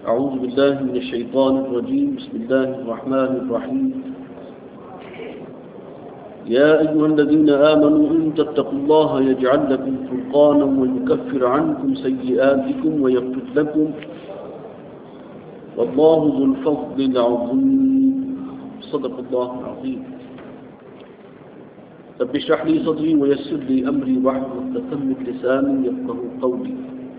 أعوذ بالله من الشيطان الرجيم. بسم الله الرحمن الرحيم. يا أيها الذين آمنوا إن تتقوا الله يجعل لكم فرقانا ويكفر عنكم سيئاتكم ويغفر لكم والله ذو الفضل العظيم. صدق الله العظيم. رب اشرح لي صدري ويسر لي أمري واحلل عقدة من لساني يفقهوا قولي.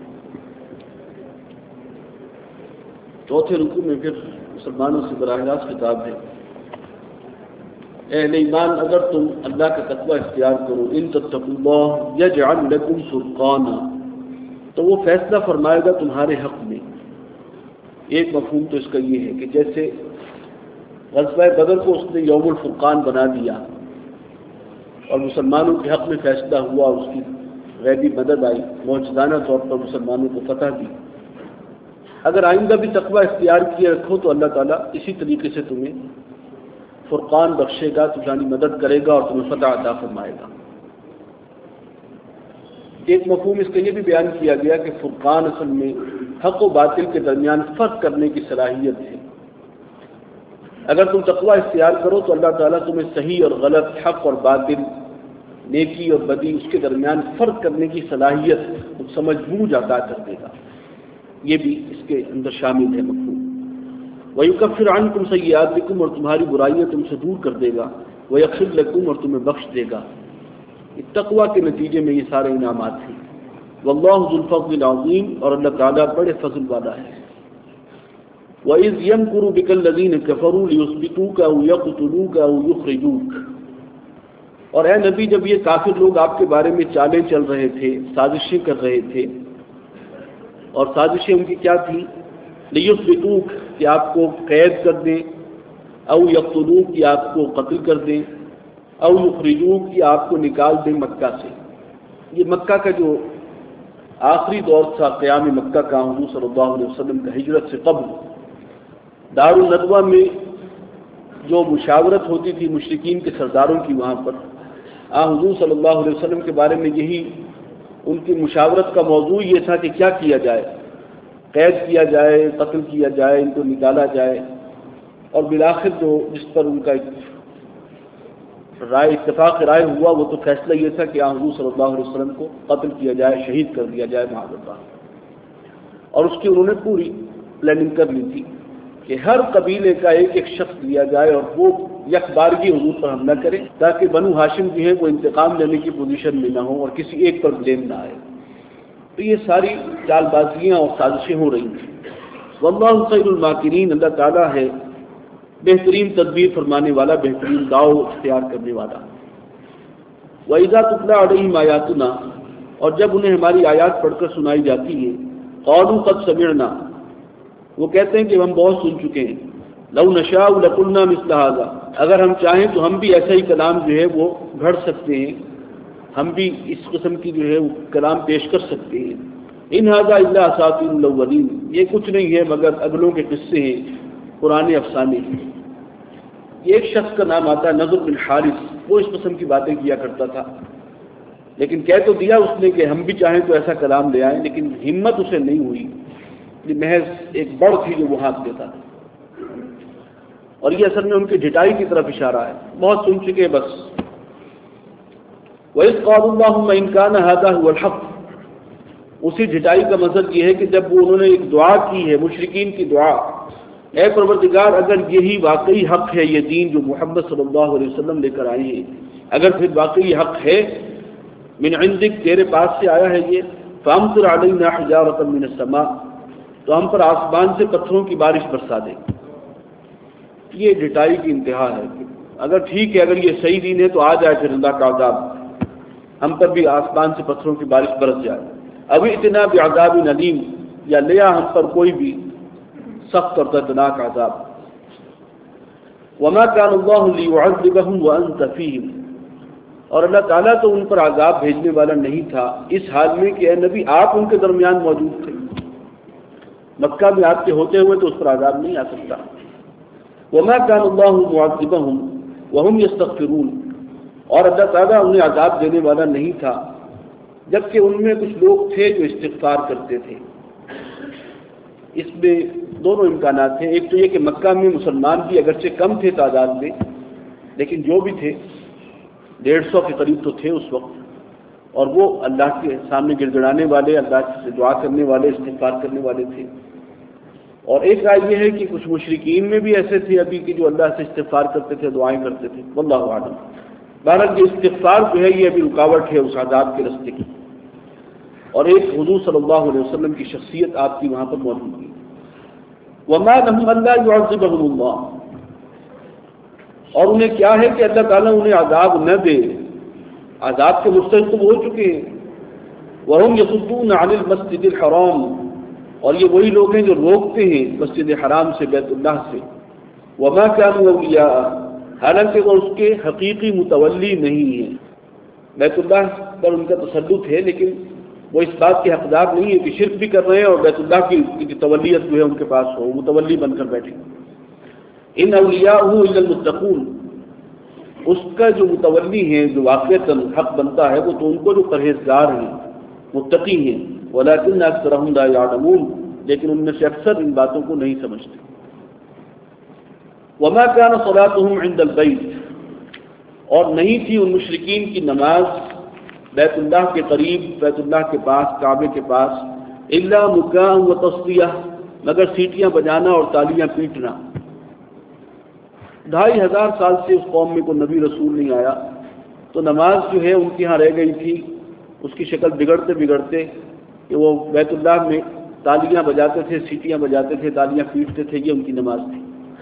چوتھے رکوع میں پھر مسلمانوں سے براہ راست خطاب ہے. اہل ایمان، اگر تم اللہ کا تقوی اختیار کرو، ان تتقوا اللہ یجعل لکم فرقانا، تو وہ فیصلہ فرمائے گا تمہارے حق میں. ایک مفہوم تو اس کا یہ ہے کہ جیسے غزوہ بدر کو اس نے یوم الفرقان بنا دیا اور مسلمانوں کے حق میں فیصلہ ہوا، اس کی غیبی مدد آئی، معجزانہ طور پر مسلمانوں کو فتح دی. اگر آئندہ بھی تقوی اختیار کیے رکھو تو اللہ تعالیٰ اسی طریقے سے تمہیں فرقان بخشے گا، تمہاری مدد کرے گا اور تمہیں فتح عطا فرمائے گا. ایک مفہوم اس کا یہ بھی بیان کیا گیا کہ فرقان اصل میں حق و باطل کے درمیان فرق کرنے کی صلاحیت ہے. اگر تم تقوی اختیار کرو تو اللہ تعالیٰ تمہیں صحیح اور غلط، حق اور باطل، نیکی اور بدی، اس کے درمیان فرق کرنے کی صلاحیت، سمجھ بوجھ عطا کر دے گا. یہ بھی اس کے اندر شامل ہے مفہوم. وَيُكَفِّرْ عَنْكُمْ سَيِّئَاتِكُمْ، اور تمہاری برائیاں تم سے دور کر دے گا. وَيَغْفِرْ لَكُمْ، اور تمہیں بخش دے گا. تقویٰ کے نتیجے میں یہ سارے انعامات ہیں. وَاللَّهُ ذُو الْفَضْلِ الْعَظِيمِ، اور اللہ تعالیٰ بڑے فضل والا ہے. وَإِذْ يَمْكُرُ بِكَ الَّذِينَ كَفَرُوا لِيُثْبِتُوكَ أَوْ يَقْتُلُوكَ أَوْ يُخْرِجُوكَ، اور اے نبی، جب یہ کافر لوگ آپ کے بارے میں چالیں چل رہے تھے، سازشیں کر رہے تھے، اور سازشیں ان کی کیا تھیں؟ لیثبتوک، کہ آپ کو قید کر دیں، او یقتلوک، کہ آپ کو قتل کر دیں، او یخرجوک، کہ آپ کو نکال دیں مکہ سے. یہ مکہ کا جو آخری دور تھا، قیام مکہ کا، حضور صلی اللہ علیہ وسلم کا ہجرت سے قبل دار الندوہ میں جو مشاورت ہوتی تھی مشرکین کے سرداروں کی، وہاں پر حضور صلی اللہ علیہ وسلم کے بارے میں یہی ان کی مشاورت کا موضوع یہ تھا کہ کیا کیا جائے، قید کیا جائے، قتل کیا جائے، ان کو نکالا جائے. اور بالآخر جو جس پر ان کا اتفاق رائے ہوا، وہ تو فیصلہ یہ تھا کہ حضور صلی اللہ علیہ وسلم کو قتل کیا جائے، شہید کر دیا جائے معاذ اللہ. اور اس کی انہوں نے پوری پلاننگ کر لی تھی کہ ہر قبیلے کا ایک ایک شخص لیا جائے اور وہ یک بارگی حضور پر حملہ کرے، تاکہ بنو ہاشم جو ہے وہ انتقام لینے کی پوزیشن میں نہ ہو اور کسی ایک پر بلیم نہ آئے. تو یہ ساری چال بازیاں اور سازشیں ہو رہی ہیں. واللہ خیر الماکرین، اللہ تعالیٰ ہے بہترین تدبیر فرمانے والا، بہترین داؤ اختیار کرنے والا. وَإِذَا تُتْلَىٰ عَلَيْهِمْ آیَاتُنَا، اور جب انہیں ہماری آیات پڑھ کر سنائی جاتی ہیں، قَالُوا قَدْ سَمِعْنَا، وہ کہتے ہیں کہ ہم بہت سن چکے ہیں. لَوْ نَشَاءُ لَقُلْنَا مِثْلَ هَٰذَا، اگر ہم چاہیں تو ہم بھی ایسا ہی کلام جو ہے وہ گھڑ سکتے ہیں، ہم بھی اس قسم کی جو ہے وہ کلام پیش کر سکتے ہیں. ان هذا الا اساطیر الاولین، یہ کچھ نہیں ہے مگر اگلوں کے قصے ہیں، پرانے افسانے ہیں. یہ ایک شخص کا نام آتا ہے نضر بن حارث، وہ اس قسم کی باتیں کیا کرتا تھا. لیکن کہہ تو دیا اس نے کہ ہم بھی چاہیں تو ایسا کلام لے آئیں، لیکن ہمت اسے نہیں ہوئی. یہ محض ایک بڑ تھی جو وہ ہاتھ دیتا تھا. اور یہ اصل میں ان کی ڈھٹائی کی طرف اشارہ ہے. بہت سن چکے بس. وَإِذْ قَالُوا اللَّهُمَّ إِنْ كَانَ هَذَا هُوَ الْحَقُّ، اسی ڈھٹائی کا مطلب یہ ہے کہ جب وہ انہوں نے ایک دعا کی ہے، مشرکین کی دعا، اے پروردگار اگر یہی واقعی حق ہے، یہ دین جو محمد صلی اللہ علیہ وسلم لے کر آئے ہیں، اگر پھر واقعی حق ہے، من عندک، تیرے پاس سے آیا ہے یہ، فَأَمْطِرْ عَلَيْنَا حِجَارَةً مِّنَ السَّمَاءِ، تو ہم پر آسمان سے پتھروں کی بارش برسا دے. یہ ڈٹائی کی انتہا ہے. اگر ٹھیک ہے، اگر یہ صحیح دین ہے تو آ جائے پھر اللہ کا عذاب، ہم پر بھی آسمان سے پتھروں کی بارش برس جائے. ابھی اتنا بھی عذاب ندیم، یا لیا ہم پر کوئی بھی سخت اور دردناک عذاب. وما كان الله ليعذبهم وانت فيهم، اور اللہ تعالیٰ تو ان پر عذاب بھیجنے والا نہیں تھا اس حال میں کہ اے نبی آپ ان کے درمیان موجود تھے. مکہ میں آپ کے ہوتے ہوئے تو اس پر عذاب نہیں آ سکتا. وما كان الله معذبهم وهم يستغفرون، اور اللہ تعالیٰ انہیں عذاب دینے والا نہیں تھا جبکہ ان میں کچھ لوگ تھے جو استغفار کرتے تھے. اس میں دونوں امکانات ہیں. ایک تو یہ کہ مکہ میں مسلمان بھی اگرچہ کم تھے تعداد میں، لیکن جو بھی تھے 150 کے قریب تو تھے اس وقت، اور وہ اللہ کے سامنے گڑ گڑانے والے، اللہ سے دعا کرنے والے، استغفار کرنے والے تھے. اور ایک رائے یہ ہے کہ کچھ مشرکین میں بھی ایسے تھے ابھی کہ جو اللہ سے استغفار کرتے تھے، دعائیں کرتے تھے. واللہ اعلم. بہرحال یہ استغفار جو ہے یہ ابھی رکاوٹ ہے اس عذاب کے راستے کی. اور ایک حضور صلی اللہ علیہ وسلم کی شخصیت آپ کی وہاں پر موجود ہے. وما لهم الا يعذبهم الله، اور انہیں کیا ہے کہ اللہ تعالیٰ انہیں عذاب نہ دے، عذاب کے مستحق ہو چکے ہیں. وهم يصدون عن المسجد الحرام، اور یہ وہی لوگ ہیں جو روکتے ہیں مسجد حرام سے، بیت اللہ سے. وما كانوا اولیاء، حالانکہ وہ اس کے حقیقی متولی نہیں ہیں. بیت اللہ پر ان کا تسلط ہے، لیکن وہ اس بات کے حقدار نہیں ہے کہ شرک بھی کر رہے ہیں اور بیت اللہ کی تولیت جو ہے ان کے پاس ہو، متولی بن کر بیٹھے. ان اولیاءہ الا المتقون، اس کا جو متولی ہیں، جو واقعتاً حق بنتا ہے، وہ تو ان کو جو پرہیزگار ہیں، متقی ہیں. ولکن اکثرهم لا يعلمون، لیکن ان میں سے اکثر ان باتوں کو نہیں سمجھتے. وما كان صلاتهم عند البيت، اور نہیں تھی ان مشرکین کی نماز بیت اللہ کے قریب، بیت اللہ کے پاس، کعبے کے پاس، الا مکاء و تصدیہ، مگر سیٹیاں بجانا اور تالیاں پیٹنا. 2500 سال سے اس قوم میں کوئی نبی رسول نہیں آیا، تو نماز جو ہے ان کے ہاں رہ گئی تھی. اس کی شکل بگڑتے بگڑتے کہ وہ بیت اللہ میں تالیاں بجاتے تھے، سیٹیاں بجاتے تھے، تالیاں پیٹتے تھے، یہ ان کی نماز تھی.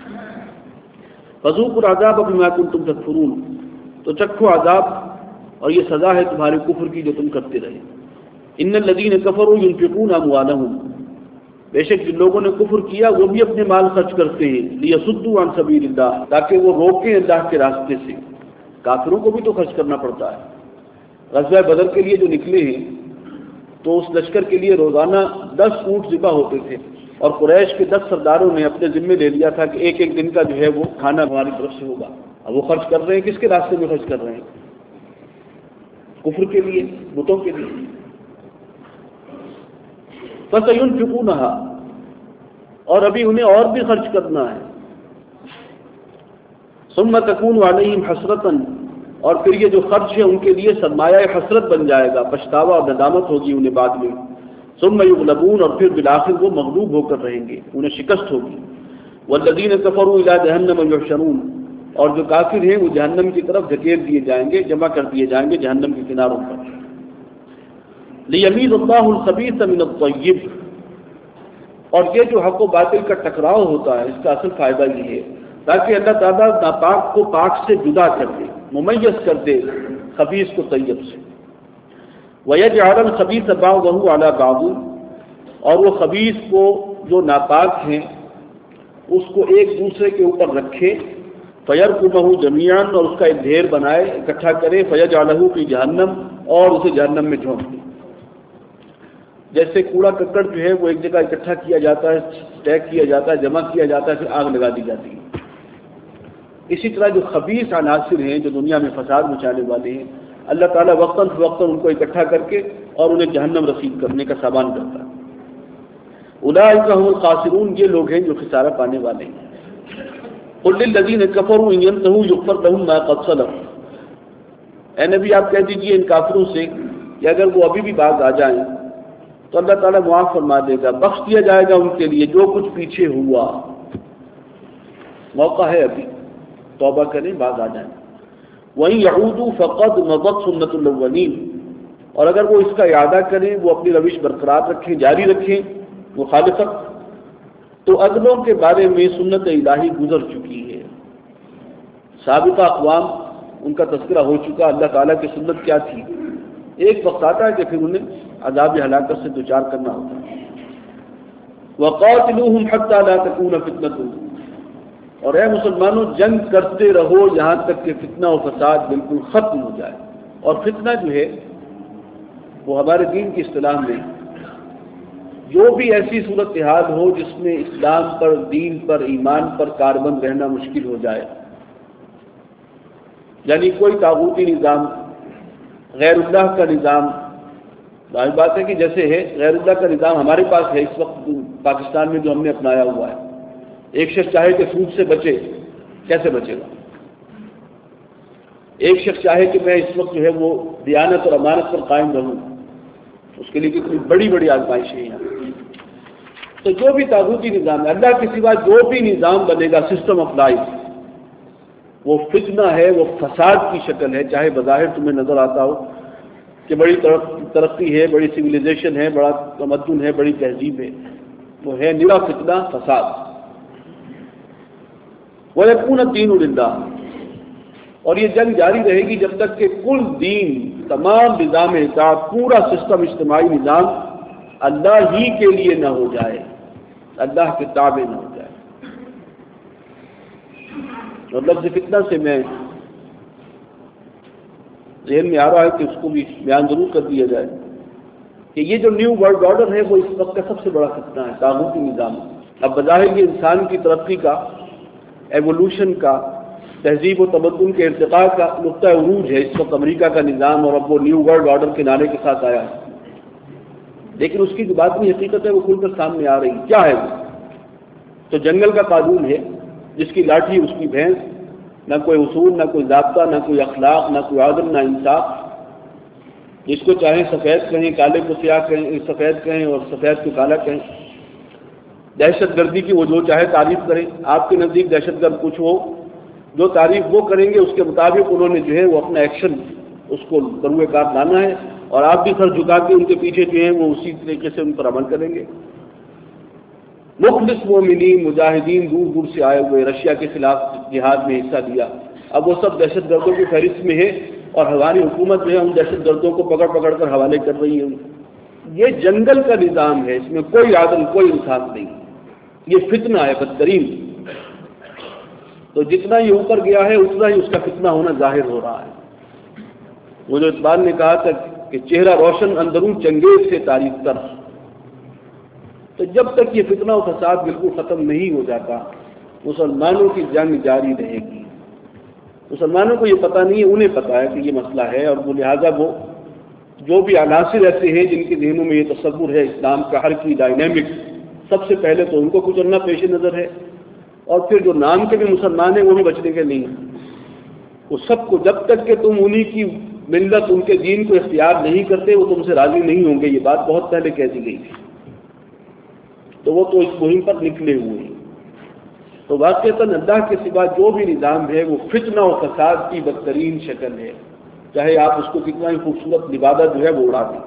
فذوقوا العذاب بما کنتم تکفرون، تو چکھو عذاب، اور یہ سزا ہے تمہارے کفر کی جو تم کرتے رہے. ان الذین کفروا ينفقون اموالهم، بے شک جن لوگوں نے کفر کیا وہ بھی اپنے مال خرچ کرتے ہیں. لیصدوا عن سبیل اللہ، تاکہ وہ روکیں اللہ کے راستے سے. کافروں کو بھی تو خرچ کرنا پڑتا ہے. غزوہ بدر کے لیے جو نکلے ہیں تو اس لشکر کے لیے روزانہ 10 اونٹ ذبح ہوتے تھے، اور قریش کے 10 سرداروں نے اپنے ذمے لے لیا تھا کہ ایک ایک دن کا جو ہے وہ کھانا ہماری طرف سے ہوگا. اب وہ خرچ کر رہے ہیں، کس کے راستے میں خرچ کر رہے ہیں؟ کفر کے لیے، بتوں کے لیے. فَسَيُنْفِقُونَهَا، اور ابھی انہیں اور بھی خرچ کرنا ہے. ثُمَّ تَكُونُ عَلَيْهِمْ حَسْرَةً، اور پھر یہ جو خرچ ہے ان کے لیے سرمایہ حسرت بن جائے گا، پچھتاوا اور ندامت ہوگی انہیں بعد میں. ثُمَّ يُغْلَبُونَ، اور پھر بالآخر وہ مغلوب ہو کر رہیں گے، انہیں شکست ہوگی. وَالَّذِينَ كَفَرُوا إِلَىٰ جَهَنَّمَ يُحْشَرُونَ، اور جو کافر ہیں وہ جہنم کی طرف دھکیل دیے جائیں گے، جمع کر دیے جائیں گے جہنم کے کناروں پر. لِيَمِيزَ اللَّهُ الْخَبِيثَ مِنَ الطَّيِّبِ، اور یہ جو حق و باطل کا ٹکراؤ ہوتا ہے اس کا اصل فائدہ یہ ہے تاکہ اللہ تعالیٰ ناپاک کو پاک سے جدا کر دے، ممیز کر دے خبیث کو طیب سے. وَيَجْعَلَ الْخَبِيثَ بَعْضَهُ عَلَى بَعْضٍ، اور وہ خبیث کو جو ناپاک ہیں اس کو ایک دوسرے کے اوپر رکھے. فَيَرْكُمَهُ جَمِيعًا، اور اس کا ایک ڈھیر بنائے، اکٹھا کرے. فَيَجْعَلَهُ فِي جَهَنَّمَ، اور اسے جہنم میں جھونک دے. جیسے کوڑا ککڑ جو ہے وہ ایک جگہ اکٹھا کیا جاتا ہے، اسٹیک کیا جاتا ہے، جمع کیا جاتا ہے، پھر آگ لگا دی جاتی ہے. اسی طرح جو خبیث عناصر ہیں جو دنیا میں فساد مچانے والے ہیں، اللہ تعالیٰ وقتاً فوقتاً ان کو اکٹھا کر کے اور انہیں جہنم رسید کرنے کا سامان کرتا ہے. اولئک هم الخاسرون، یہ لوگ ہیں جو خسارہ پانے والے ہیں. قل للذین کفروا ان ينتهوا یغفر لهم ما قد سلف، اے نبی آپ کہہ دیجئے ان کافروں سے کہ اگر وہ ابھی بھی باز آ جائیں تو اللہ تعالیٰ معاف فرما دے گا، بخش دیا جائے گا ان کے لیے جو کچھ پیچھے ہوا. موقع ہے ابھی، توبہ کریں، باز آ جائیں. وَإِن يَعُودُوا فَقَدْ مَضَتْ سُنَّةُ الْأَوَّلِينَ، اور اگر وہ اس کا اعادہ کریں، وہ اپنی روش برقرار رکھیں، جاری رکھیں مخالفت، تو اگلوں کے بارے میں سنت الہی گزر چکی ہے. سابقہ اقوام ان کا تذکرہ ہو چکا، اللہ تعالیٰ کی سنت کیا تھی. ایک وقت آتا ہے کہ پھر انہیں عذاب ہلاکت سے دوچار کرنا ہوتا ہے. وَقَاتِلُوهُمْ حَتَّى لَا تَكُونَ فِتْنَةٌ، اور اے مسلمانوں جنگ کرتے رہو یہاں تک کہ فتنہ و فساد بالکل ختم ہو جائے. اور فتنہ جو ہے وہ ہمارے دین کی اصطلاح میں جو بھی ایسی صورتحال ہو جس میں اسلام پر، دین پر، ایمان پر کاربند رہنا مشکل ہو جائے، یعنی کوئی طاغوتی نظام، غیر اللہ کا نظام، ظاہر بات ہے کہ جیسے ہے غیر اللہ کا نظام ہمارے پاس ہے اس وقت پاکستان میں جو ہم نے اپنایا ہوا ہے، ایک شخص چاہے کہ سود سے بچے، کیسے بچے گا؟ ایک شخص چاہے کہ میں اس وقت جو ہے وہ دیانت اور امانت پر قائم رہوں، اس کے لیے کتنی بڑی بڑی آزمائشیں ہیں یہاں۔ تو جو بھی طاغوتی نظام ہے، اللہ کے سوا جو بھی نظام بنے گا، سسٹم آف لائف، وہ فتنہ ہے، وہ فساد کی شکل ہے، چاہے بظاہر تمہیں نظر آتا ہو کہ بڑی ترقی ہے، بڑی سویلائزیشن ہے، بڑا تمدن ہے، بڑی تہذیب ہے، وہ ہے نرا فتنہ، فساد۔ وَيَكُونَ الدِّينُ لِلَّهِ، اور یہ جنگ جاری رہے گی جب تک کہ کل دین، تمام نظام اطاعت، پورا سسٹم، اجتماعی نظام اللہ ہی کے لیے نہ ہو جائے، اللہ کے تابع نہ ہو جائے۔ اور لفظ فتنہ سے میں ذہن میں آ رہا ہے کہ اس کو بھی بیان ضرور کر دیا جائے کہ یہ جو نیو ورلڈ آرڈر ہے وہ اس وقت کا سب سے بڑا فتنہ ہے، طاغوتی نظام۔ اب بظاہر یہ انسان کی ترقی کا، ایوولوشن کا، تہذیب و تمدن کے ارتقاء کا نقطہ عروج ہے اس وقت امریکہ کا نظام، اور اب وہ نیو ورلڈ آرڈر کے نعرے کے ساتھ آیا ہے، لیکن اس کی جو باطنی حقیقت ہے وہ کھل کر سامنے آ رہی۔ کیا ہے وہ؟ تو جنگل کا قانون ہے، جس کی لاٹھی اس کی بھینس، نہ کوئی اصول، نہ کوئی ضابطہ، نہ کوئی اخلاق، نہ کوئی عدل، نہ انصاف۔ جس کو چاہیں سفید کہیں، کالے کو سیاہ کہیں، سفید کہیں اور سفید کو کالا کہیں۔ دہشت گردی کی وہ جو چاہے تعریف کریں، آپ کے نزدیک دہشت گرد کچھ ہو، جو تعریف وہ کریں گے اس کے مطابق انہوں نے جو ہے وہ اپنا ایکشن اس کو بروئے کار لانا ہے، اور آپ بھی سر جھکا کے ان کے پیچھے جو ہیں وہ اسی طریقے سے ان پر عمل کریں گے۔ مخلص مومنین، مجاہدین دور دور سے آئے ہوئے، رشیا کے خلاف جہاد میں حصہ لیا، اب وہ سب دہشت گردوں کی فہرست میں ہے، اور ہماری حکومت جو ہے ان دہشت گردوں کو پکڑ پکڑ کر حوالے کر رہی ہے۔ یہ جنگل کا نظام ہے، اس میں کوئی عدل، کوئی انصاف نہیں، یہ فتنہ ہے بدترین۔ تو جتنا یہ اوپر گیا ہے اتنا ہی اس کا فتنہ ہونا ظاہر ہو رہا ہے۔ وہ جو اقبال نے کہا تھا کہ چہرہ روشن اندرون چنگیز سے تاریخ تر، تو جب تک یہ فتنہ و فساد بالکل ختم نہیں ہو جاتا مسلمانوں کی جنگ جاری رہے گی۔ مسلمانوں کو یہ پتہ نہیں ہے، انہیں پتہ ہے کہ یہ مسئلہ ہے، اور وہ لہٰذا وہ جو بھی عناصر ایسے ہیں جن کے ذہنوں میں یہ تصور ہے اسلام کا ہر کی ڈائنامک، سب سے پہلے تو ان کو کچلنا پیش نظر ہے، اور پھر جو نام کے بھی مسلمان ہیں وہ بھی بچنے کے نہیں ہیں۔ وہ سب کو جب تک کہ تم انہی کی ملت، ان کے دین کو اختیار نہیں کرتے وہ تم سے راضی نہیں ہوں گے۔ یہ بات بہت پہلے کہہ دی گئی تھی، تو وہ تو اس مہم پر نکلے ہوئے ہیں۔ تو واقعتاً اللہ کے سوا جو بھی نظام ہے وہ فتنہ و فساد کی بدترین شکل ہے، چاہے آپ اس کو کتنا ہی خوبصورت لبادہ جو ہے وہ اڑا دیں۔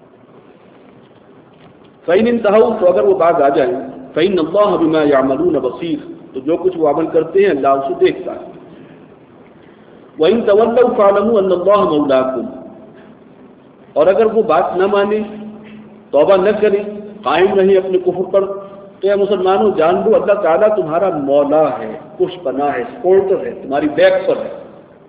فَإِنِ انتهوا، تو اگر وہ باز آ جائیں، فَإِنَّ اللَّهَ بِمَا يَعْمَلُونَ بَصِيرٌ، تو جو کچھ وہ عمل کرتے ہیں اللہ اسے دیکھتا ہے۔ وَإِن تَوَلَّوْا فَاعْلَمُوا أَنَّ اللَّهَ مَوْلَاكُمْ، اور اگر وہ بات نہ مانیں، توبہ نہ کریں، قائم رہیں اپنے کفر پر، تو یا مسلمانوں جان لو اللہ تعالیٰ تمہارا مولا ہے، پش پناہ ہے، سپورٹر ہے، تمہاری بیک پر ہے۔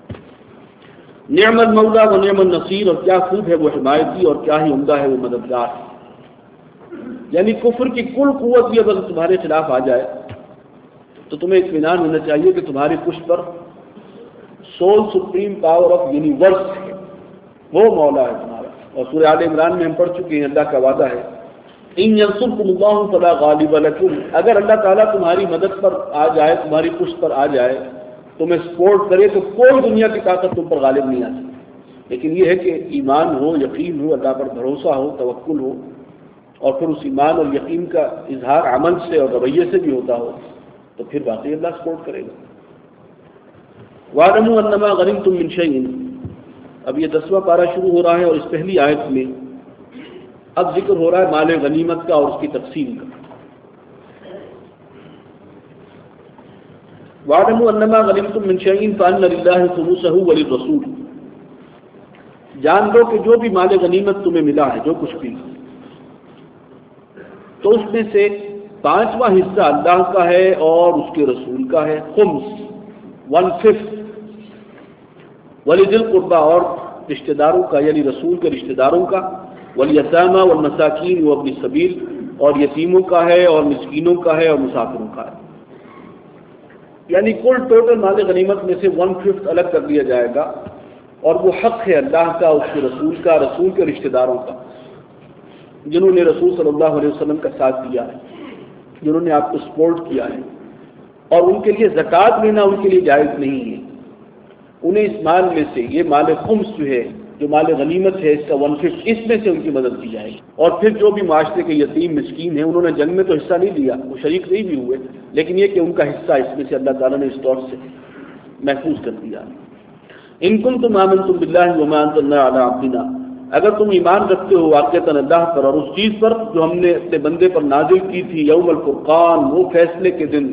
نعم المولا و نعم النصیر، اور کیا خوب ہے وہ حمایتی اور کیا ہی عمدہ ہے وہ مددگار۔ یعنی کفر کی کل قوت بھی اگر تمہارے خلاف آ جائے تو تمہیں اطمینان ہونا چاہیے کہ تمہاری پشت پر soul supreme power of universe ہے، وہ مولا ہے تمہارا۔ اور سورہ آل عمران میں ہم پڑھ چکے ہیں، اللہ کا وعدہ ہے ان ینصرکم اللہ فلا غالب لکم، اگر اللہ تعالیٰ تمہاری مدد پر آ جائے، تمہاری پشت پر آ جائے، تمہیں سپورٹ کرے، تو کوئی دنیا کی طاقت تم پر غالب نہیں آ سکتی۔ لیکن یہ ہے کہ ایمان ہو، یقین ہو، اللہ پر بھروسہ ہو، توکل ہو، اور پھر اس ایمان اور یقین کا اظہار عمل سے اور رویے سے بھی ہوتا ہو، تو پھر واقعی اللہ سپورٹ کرے گا۔ وَاعْلَمُوا أَنَّمَا غَنِمْتُم مِّن شَيْءٍ، اب یہ 10واں پارہ شروع ہو رہا ہے، اور اس پہلی آیت میں اب ذکر ہو رہا ہے مال غنیمت کا اور اس کی تقسیم کا۔ وَاعْلَمُوا أَنَّمَا غَنِمْتُم مِّن شَيْءٍ فَأَنَّ لِلَّهِ خُمُسَهُ وَلِلرَّسُولِ، جان لو کہ جو بھی مال غنیمت تمہیں ملا ہے، جو کچھ بھی، تو اس میں سے 5واں حصہ اللہ کا ہے اور اس کے رسول کا ہے، خمس 1/5، وَلِذِي الْقُرْبَىٰ، اور رشتہ داروں کا، یعنی رسول کے رشتہ داروں کا، وَالْيَتَامَىٰ وَالْمَسَاكِينِ وَابْنِ السَّبِيلِ، اور یتیموں کا ہے اور مسکینوں کا ہے اور مسافروں کا ہے۔ یعنی کل ٹوٹل مال غنیمت میں سے 1/5 الگ کر دیا جائے گا، اور وہ حق ہے اللہ کا، اس کے رسول کا، رسول کے رشتہ داروں کا۔ جنہوں نے رسول صلی اللہ علیہ وسلم کا ساتھ دیا ہے، جنہوں نے آپ کو سپورٹ کیا ہے، اور ان کے لیے زکوٰۃ لینا ان کے لیے جائز نہیں ہے۔ انہیں اس مال میں سے، یہ مال خمس جو ہے، جو مال غنیمت ہے، اس کا 1/5 اس میں سے ان کی مدد کی جائے گی۔ اور پھر جو بھی معاشرے کے یتیم مسکین ہیں، انہوں نے جنگ میں تو حصہ نہیں لیا، وہ شریک نہیں بھی ہوئے، لیکن یہ کہ ان کا حصہ اس میں سے اللہ تعالیٰ نے اس طور سے محفوظ کر دیا۔ ان کنتم آمنتم باللہ وما انزلنا علی عبدنا، اگر تم ایمان رکھتے ہو واقعتاً اللہ پر اور اس چیز پر جو ہم نے اپنے بندے پر نازل کی تھی، یوم الفرقان، وہ فیصلے کے دن،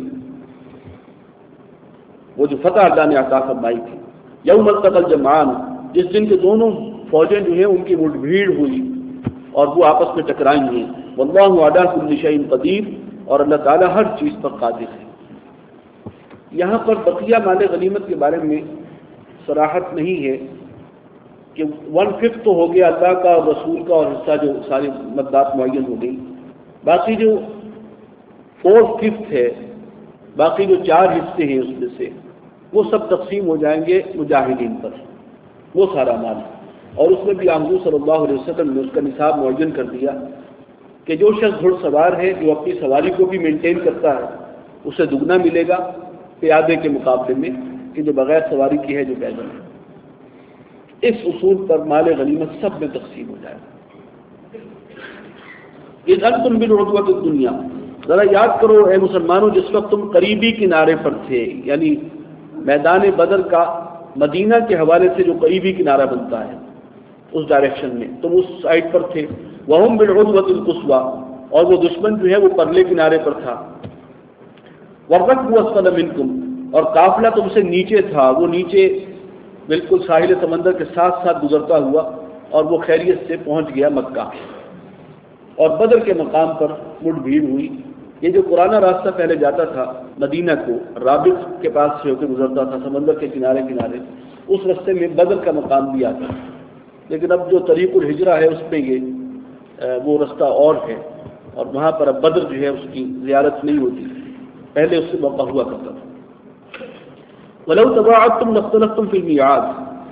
وہ جو فتح اللہ نے عطا فرمائی تھی، یوم التقى الجمعان، جس دن کے دونوں فوجیں جو ہیں ان کی مٹ بھیڑ ہوئی اور وہ آپس میں ٹکرائیں گے، واللہ علی کل شیء قدیر، اور اللہ تعالیٰ ہر چیز پر قادر ہے۔ یہاں پر بقیہ مال غنیمت کے بارے میں صراحت نہیں ہے کہ 1/5 تو ہو گیا اللہ کا اور رسول کا اور حصہ جو ساری مقدار معین ہو گئی، باقی جو 4/5 ہے، باقی جو 4 حصے ہیں اس میں سے وہ سب تقسیم ہو جائیں گے مجاہدین پر، وہ سارا مال۔ اور اس میں بھی حضور صلی اللہ علیہ وسلم نے اس کا نصاب معین کر دیا کہ جو شخص گھڑ سوار ہے، جو اپنی سواری کو بھی مینٹین کرتا ہے، اسے دگنا ملے گا پیادے کے مقابلے میں کہ جو بغیر سواری کی ہے، جو پیدل ہے۔ اس اصول پر مال غنیمت سب میں تقسیم ہو جائے گا۔ اذ انتم بالعدوۃ الدنیا، ذرا یاد کرو اے مسلمانوں جس وقت تم قریبی کنارے پر تھے، یعنی میدان بدر کا مدینہ کے حوالے سے جو قریبی کنارہ بنتا ہے اس ڈائریکشن میں تم اس سائڈ پر تھے، وہم بالعدوۃ القصویٰ، اور وہ دشمن جو ہے وہ پرلے کنارے پر تھا، والركب اسفل منکم، اور قافلہ تم سے نیچے تھا، وہ نیچے بالکل ساحل سمندر کے ساتھ ساتھ گزرتا ہوا، اور وہ خیریت سے پہنچ گیا مکہ، اور بدر کے مقام پر مٹ بھیڑ ہوئی۔ یہ جو پرانا راستہ پہلے جاتا تھا مدینہ کو، رابط کے پاس سے ہو کے گزرتا تھا سمندر کے کنارے کنارے، اس راستے میں بدر کا مقام بھی آتا ہے، لیکن اب جو طریق الہجرہ ہے اس میں یہ وہ راستہ اور ہے، اور وہاں پر اب بدر جو ہے اس کی زیارت نہیں ہوتی، پہلے اس سے موقع ہوا کرتا تھا۔ وَلَوْ تَبَاعَدْتُمْ لَاخْتَلَفْتُمْ فِي الْمِيعَادِ،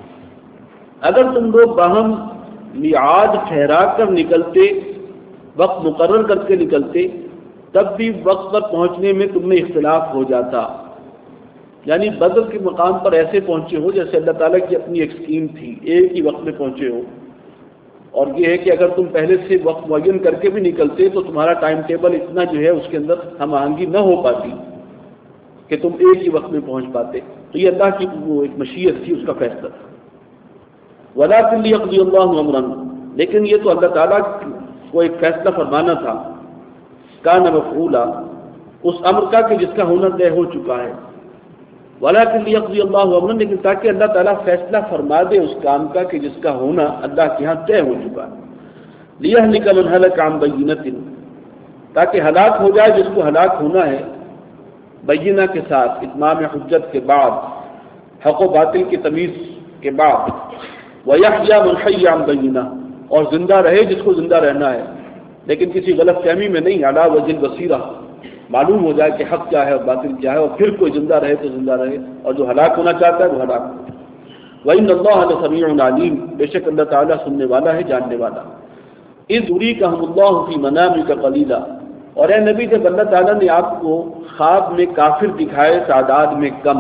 اگر تم لوگ باہم میعاد ٹھہرا کر نکلتے، وقت مقرر کر کے نکلتے، تب بھی وقت پر پہنچنے میں تم میں اختلاف ہو جاتا، یعنی بدر کے مقام پر ایسے پہنچے ہو جیسے اللہ تعالیٰ کی اپنی ایک اسکیم تھی، ایک ہی وقت میں پہنچے ہو، اور یہ ہے کہ اگر تم پہلے سے وقت معین کر کے بھی نکلتے تو تمہارا ٹائم ٹیبل اتنا جو ہے اس کے اندر ہم آہنگی نہ ہو پاتی کہ تم ایک ہی وقت میں پہنچ پاتے، تو یہ اللہ کی وہ ایک مشیت تھی، اس کا فیصلہ تھا۔ وَلَٰكِن لِّيَقْضِيَ اللَّهُ أَمْرًا، لیکن یہ تو اللہ تعالیٰ کو ایک فیصلہ فرمانا تھا، کان مفعولا، اس امر کا کہ جس کا ہونا طے ہو چکا ہے، وَلَٰكِن لِّيَقْضِيَ اللَّهُ أَمْرًا، لیکن تاکہ اللہ تعالیٰ فیصلہ فرما دے اس کام کا کہ جس کا ہونا اللہ کے ہاں طے ہو چکا ہے، لِيَهْلِكَ مَنْ هَلَكَ عَن بَيِّنَةٍ، تاکہ ہلاک ہو جائے جس کو ہلاک ہونا ہے بینہ کے ساتھ، اتمام حجت کے بعد، حق و باطل کی تمیز کے بعد، وَيَحْيَىٰ مَنْ حَيَّ عَن بَيِّنَةٍ، اور زندہ رہے جس کو زندہ رہنا ہے، لیکن کسی غلط فہمی میں نہیں، علی وجہ البصیرہ، معلوم ہو جائے کہ حق کیا ہے اور باطل کیا ہے، اور پھر کوئی زندہ رہے تو زندہ رہے، اور جو ہلاک ہونا چاہتا ہے وہ ہلاک ہو۔ وَإِنَّ اللَّهَ لَسَمِيعٌ عَلِيمٌ، بے شک اللہ تعالیٰ سننے والا ہے، جاننے والا۔ اِذْ يُرِيكَهُمُ اللَّهُ فِي مَنَامِكَ قَلِيلًا، اور اے نبی جب اللہ تعالیٰ نے آپ کو خواب میں کافر دکھائے تعداد میں کم،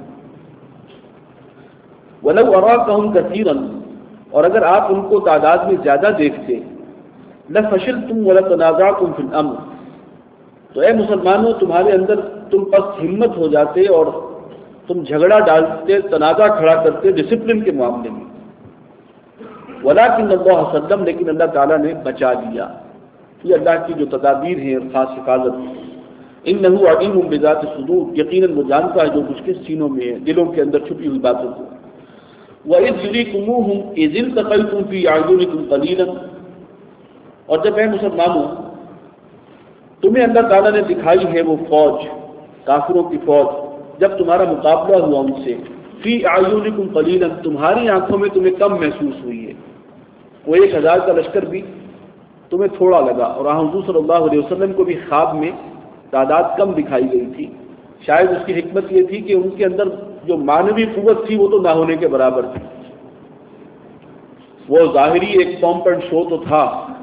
وَلَوْ أَرَاكَهُمْ كَثِيرًا، اور اگر آپ ان کو تعداد میں زیادہ دیکھتے، لَفَشِلْتُمْ وَلَتَنَازَعْتُمْ فِي الْأَمْرِ، تو اے مسلمانوں تمہارے اندر تم پس ہمت ہو جاتے اور تم جھگڑا ڈالتے، تنازع کھڑا کرتے ڈسپلن کے معاملے میں، وَلَٰكِنَّ اللَّهَ سَلَّمَ، لیکن اللہ تعالیٰ نے بچا دیا۔ یہ اللہ کی جو تدابیر ہیں اور خاص حفاظت، اِنَّهُ عَلِيمٌ بِذَاتِ الصُّدُورِ، یقیناً وہ جانتا ہے جو کچھ کس سینوں میں ہے، دلوں کے اندر چھپی ہوئی باتوں کو۔ وَإِذْ يُرِيكُمُوهُمْ إِذِ الْتَقَيْتُمْ فِي أَعْيُنِكُمْ قَلِيلًا، اور جب اے مسلمانوں تمہیں اللہ تعالیٰ نے دکھائی ہے وہ فوج، کافروں کی فوج، جب تمہارا مقابلہ ہوا ان سے، فی اعینکم قلیلا، تمہاری آنکھوں میں تمہیں کم محسوس ہوئی ہے، وہ 1000 کا لشکر بھی تمہیں تھوڑا لگا، اور حضور صلی اللہ علیہ وسلم کو بھی خواب میں تعداد کم دکھائی گئی تھی۔ شاید اس کی حکمت یہ تھی کہ ان کے اندر جو معنوی قوت تھی وہ تو نہ ہونے کے برابر تھی، وہ ظاہری ایک پمپ اینڈ شو تو تھا،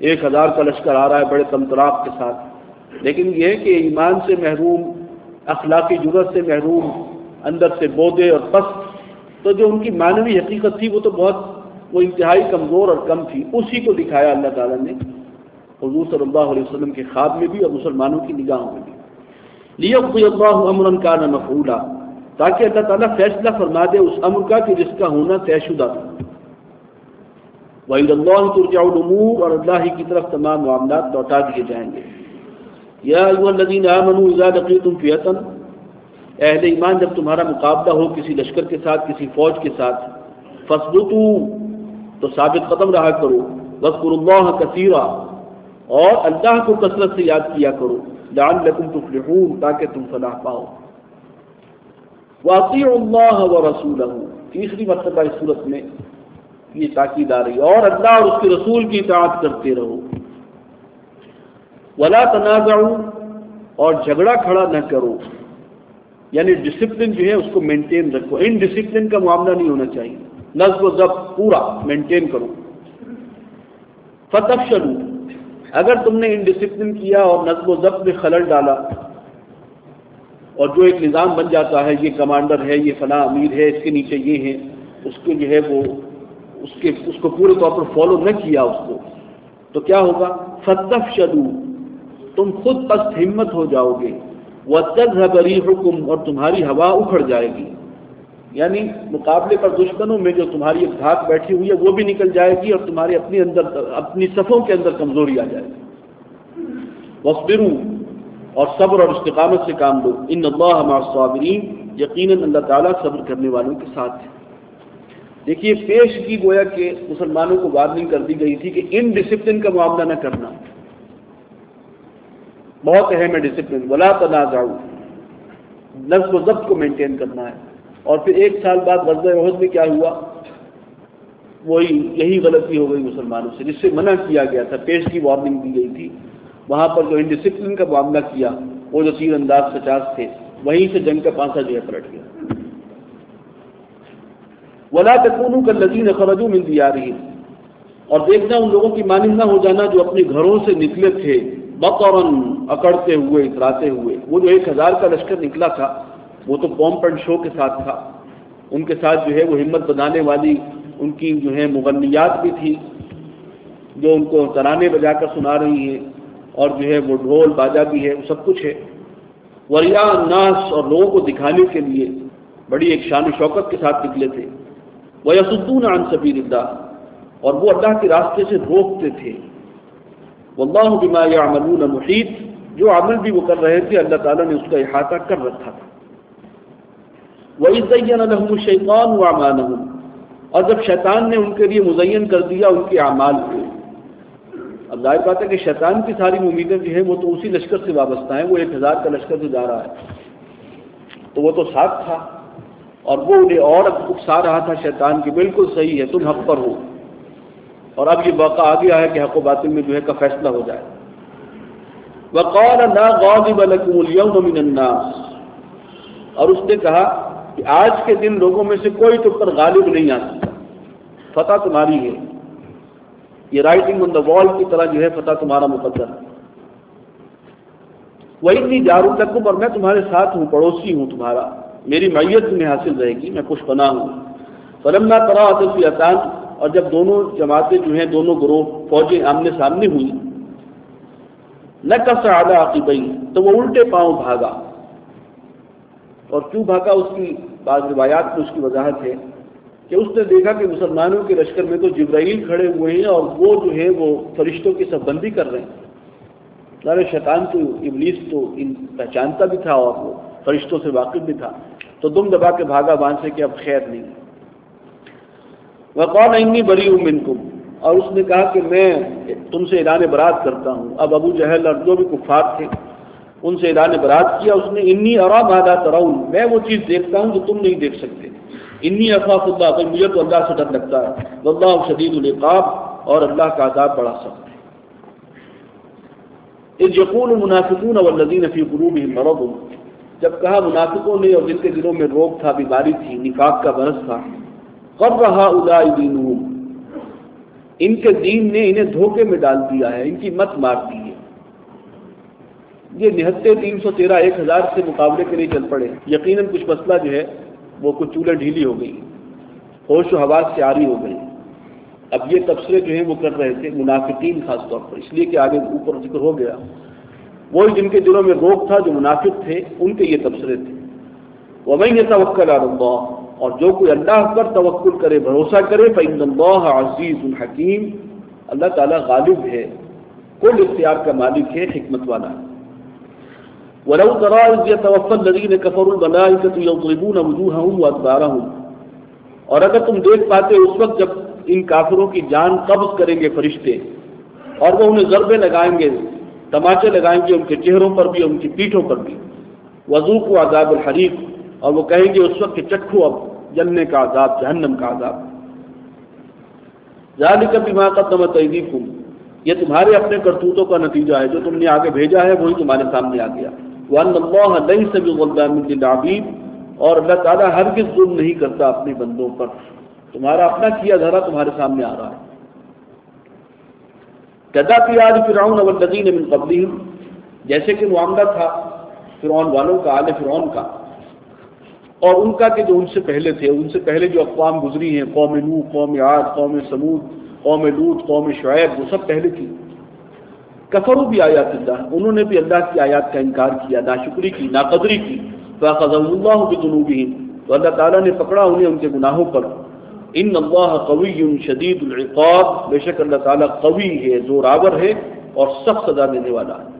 1000 کا لشکر آ رہا ہے بڑے تمطراق کے ساتھ، لیکن یہ ہے کہ ایمان سے محروم، اخلاقی جرأت سے محروم، اندر سے بودے اور پست، تو جو ان کی معنوی حقیقت تھی وہ انتہائی کمزور اور کم تھی، اسی کو دکھایا اللہ تعالیٰ نے حضور صلی اللہ علیہ وسلم کے خواب میں بھی اور مسلمانوں کی نگاہوں میں بھی۔ لِيَقْضِيَ اللَّهُ أَمْرًا كَانَ مَفْعُولًا، تاکہ اللہ تعالیٰ فیصلہ فرما دے اس امر کا کہ جس کا ہونا طے شدہ تھا۔ وَإِلَى اللَّهِ تُرْجَعُ الْأُمُورُ، اور اللہ ہی کی طرف تمام معاملات لوٹا دیے جائیں گے۔ یا ایھا الذین آمنوا اذا لقیتم فئۃ، اہل ایمان جب تمہارا مقابلہ ہو کسی لشکر کے ساتھ، کسی فوج کے ساتھ، فاثبتوا، تو ثابت قدم رہا کرو، واذکروا اللہ کثیرا، اور اللہ کو کثرت سے یاد کیا کرو، لعلکم تفلحون، تاکہ تم فلاح پاؤ۔ واطیعوا اللہ ورسولہ، تیسری مرتبہ اس صورت میں یہ تاکید آ رہی ہے، اور اللہ اور اس کے رسول کی اطاعت کرتے رہو۔ ولا تنازعوا، اور جھگڑا کھڑا نہ کرو، یعنی ڈسپلن جو ہے اس کو مینٹین رکھو، ان ڈسپلن کا معاملہ نہیں ہونا چاہیے، نظم و ضبط پورا مینٹین کرو۔ فتفشلوا، اگر تم نے ان ڈسپلن کیا اور نظم و ضبط میں خلل ڈالا، اور جو ایک نظام بن جاتا ہے، یہ کمانڈر ہے، یہ فلاں امیر ہے، اس کے نیچے یہ ہے، اس کو جو ہے وہ اس کو پورے طور پر فالو نہ کیا اس کو، تو کیا ہوگا؟ فتفشلوا، تم خود پست ہمت ہو جاؤ گے، وَتَذْهَبَ رِيحُكُمْ، اور تمہاری ہوا اکھڑ جائے گی، یعنی مقابلے پر دشمنوں میں جو تمہاری ایک دھاک بیٹھی ہوئی ہے وہ بھی نکل جائے گی، اور تمہارے اپنی صفوں کے اندر کمزوری آ جائے گی۔ وَاصْبِرُوا، اور صبر اور استقامت سے کام لو، إِنَّ اللَّهَ مَعَ الصَّابِرِينَ، یقیناً اللہ تعالیٰ صبر کرنے والوں کے ساتھ ہے۔ دیکھیے پیش کی گویا کہ مسلمانوں کو وارننگ کر دی گئی تھی کہ ان ڈسپلن کا معاملہ نہ کرنا، بہت اہم ہے ڈسپلن۔ ولا تنازعوا، نظم و ضبط کو مینٹین کرنا ہے۔ اور پھر 1 سال بعد غزوہ احد میں کیا ہوا؟ یہی غلطی ہو گئی مسلمانوں سے، جس سے منع کیا گیا تھا، پیش کی وارننگ دی گئی تھی، وہاں پر جو انڈسپلن کا معاملہ کیا، وہ جو تیر انداز 50 تھے، وہیں سے جنگ کا پانسا جو ہے پلٹ گیا۔ ولا تکونوا کالذین خرجوا من دیارہم، اور دیکھنا ان لوگوں کی مانند نہ ہو جانا جو اپنے گھروں سے نکلے تھے، بطرًا، اکڑتے ہوئے، اتراتے ہوئے۔ وہ جو 1000 کا لشکر نکلا تھا وہ تو پومپ اینڈ شو کے ساتھ تھا، ان کے ساتھ جو ہے وہ ہمت بنانے والی ان کی جو ہے مغنیات بھی تھی، جو ان کو ترانے بجا کر سنا رہی ہیں، اور جو ہے وہ ڈھول باجا بھی ہے، وہ سب کچھ ہے۔ وریا الناس، اور لوگوں کو دکھانے کے لیے بڑی ایک شان و شوکت کے ساتھ نکلے تھے۔ وَيَصُدُّونَ عَن سَبِيلِ اللَّهِ، اور وہ اللہ کے راستے سے روکتے تھے۔ وَاللَّهُ بِمَا يَعْمَلُونَ مُحِيطٌ، جو عمل بھی وہ کر رہے تھے اللہ تعالیٰ نے اس کا احاطہ کر رکھا تھا۔ وَإِذْ زَيَّنَ لَهُمُ الشَّيْطَانُ أَعْمَالَهُمْ، اور جب شیطان نے ان کے لیے مزین کر دیا ان کے اعمال کو۔ اب ظاہر بات ہے کہ شیطان کی ساری امیدیں جو ہیں وہ تو اسی لشکر سے وابستہ ہیں، وہ 1000 کا لشکر سے جا رہا ہے، تو وہ تو ساتھ تھا، اور وہ انہیں اور اکسا رہا تھا شیطان کی، بالکل صحیح ہے، تم حق پر ہو۔ اور اب یہ موقع آ گیا ہے کہ حق و باطل میں جو ہے کا فیصلہ ہو جائے۔ وَقَالَ لَا غَالِبَ لَكُمُ الْيَوْمَ مِنَ النَّاسِ، اور اس نے کہا کہ آج کے دن لوگوں میں سے کوئی تم پر غالب نہیں آ سکتا، فتح تمہاری ہے۔ یہ رائٹنگ آن دا وال کی طرح جو ہے فتح تمہارا مقدر ہے۔ وَإِنِّي جَارٌ لَكُمْ، اور میں تمہارے ساتھ ہوں، پڑوسی ہوں تمہارا، میری معیت تمہیں حاصل رہے گی، میں خوش پناہ ہوں۔ فَلَمَّا تَرَاءَتِ الْفِئَتَانِ، اور جب دونوں جماعتیں جو ہیں، دونوں گروہ فوجیں آمنے سامنے ہوئی، نَكَصَ عَلَىٰ عَقِبَيْهِ، تو وہ الٹے پاؤں بھاگا۔ اور کیوں بھاگا اس کی بعض روایات میں اس کی وضاحت ہے کہ اس نے دیکھا کہ مسلمانوں کے لشکر میں تو جبرائیل کھڑے ہوئے ہیں، اور وہ جو ہے وہ فرشتوں کی صف بندی کر رہے ہیں۔ ظاہر شیطان تو ابلیس تو پہچانتا بھی تھا اور وہ فرشتوں سے واقف بھی تھا، تو دم دبا کے بھاگا وہاں سے کہ اب خیر نہیں۔ وَقَالَ إِنِّي بَرِيءٌ مِّنكُمْ، اور اس نے کہا کہ میں تم سے اعلان برات کرتا ہوں۔ اب ابو جہل اور جو بھی کفار تھے ان سے اعلان برات کیا اس نے، انی ارا ما لا ترون، میں وہ چیز دیکھتا ہوں جو تم نہیں دیکھ سکتے۔ انی اخاف اللہ، تو مجھے تو اللہ سے ڈر لگتا ہے۔ واللہ شدید العقاب، اور اللہ کا عذاب بڑا سخت ہے۔ اذ یقول المنافقون والذین فی قلوبہم مرض، جب کہا منافقوں نے اور جن کے دلوں میں روگ تھا، بیماری تھی، نفاق کا مرض تھا، قر هؤلاء دینہم، ان کے دین نے انہیں دھوکے میں ڈال دیا ہے، ان کی مت مار دی ہے۔ یہ نہتے 313 1000 سے مقابلے کے لیے چل پڑے۔ یقیناً کچھ مسئلہ جو ہے وہ کچھ چولیں ڈھیلی ہو گئی، ہوش و حواس سے عاری ہو گئی۔ اب یہ تبصرے جو ہیں وہ کر رہے تھے منافقین خاص طور پر، اس لیے کہ آگے اوپر ذکر ہو گیا، وہی جن کے دلوں میں روگ تھا، جو منافق تھے، ان کے یہ تبصرے تھے۔ وَمَن يَتَوَكَّلْ عَلَى اللَّهِ، اور جو کوئی اللہ پر توکل کرے، بھروسہ کرے، فَإِنَّ اللَّهَ عَزِيزٌ حَكِيمٌ، اللہ تعالیٰ غالب ہے، کل اختیار کا مالک ہے، حکمت والا ہے۔ وَلَوْ تَرَىٰ إِذْ يَتَوَفَّى الَّذِينَ كَفَرُوا الْمَلَائِكَةُ يَضْرِبُونَ وُجُوهَهُمْ وَأَدْبَارَهُمْ، اور اگر تم دیکھ پاتے اس وقت جب ان کافروں کی جان قبض کریں گے فرشتے، اور وہ انہیں ضربے لگائیں گے، تماچے لگائیں گے ان کے چہروں پر بھی، ان کی پیٹھوں پر بھی۔ وَذُوقُوا عَذَابَ الْحَرِيقِ، اور وہ کہیں گے اس وقت کہ چکھو اب جلنے کا عذاب، جہنم کا عذاب۔ ذَلِكَ بِمَا قَدَّمَتْ أَيْدِيكُمْ، یہ تمہارے اپنے کرتوتوں کا نتیجہ ہے، جو تم نے آگے بھیجا ہے وہی تمہارے سامنے آ گیا۔ وَأَنَّ اللَّهَ لَيْسَ بِظَلَّامٍ لِّلْعَبِيدِ، اور اللہ تعالیٰ ہرگز ظلم نہیں کرتا اپنے بندوں پر، تمہارا اپنا کیا دھرا تمہارے سامنے آ رہا ہے۔ كَذَّبَ آلُ فِرْعَوْنَ وَالَّذِينَ مِن قَبْلِهِمْ، جیسے کہ معاملہ تھا فرعون والوں کا، آل فرعون کا، اور ان کا کہ جو ان سے پہلے تھے، ان سے پہلے جو اقوام گزری ہیں، قوم نوح، قوم عاد، قوم سمود، قوم لوط، قوم شعیب، وہ سب پہلے تھی۔ کفروا بآیات اللہ، انہوں نے بھی اللہ کی آیات کا انکار کیا، ناشکری کی، ناقدری کی۔ فأخذهم الله بذنوبهم، تو اللہ تعالیٰ نے پکڑا انہیں ان کے گناہوں پر۔ ان اللہ قوی شدید العقاب، بے شک اللہ تعالیٰ قوی ہے، زور آور ہے اور سخت سزا دینے والا ہے۔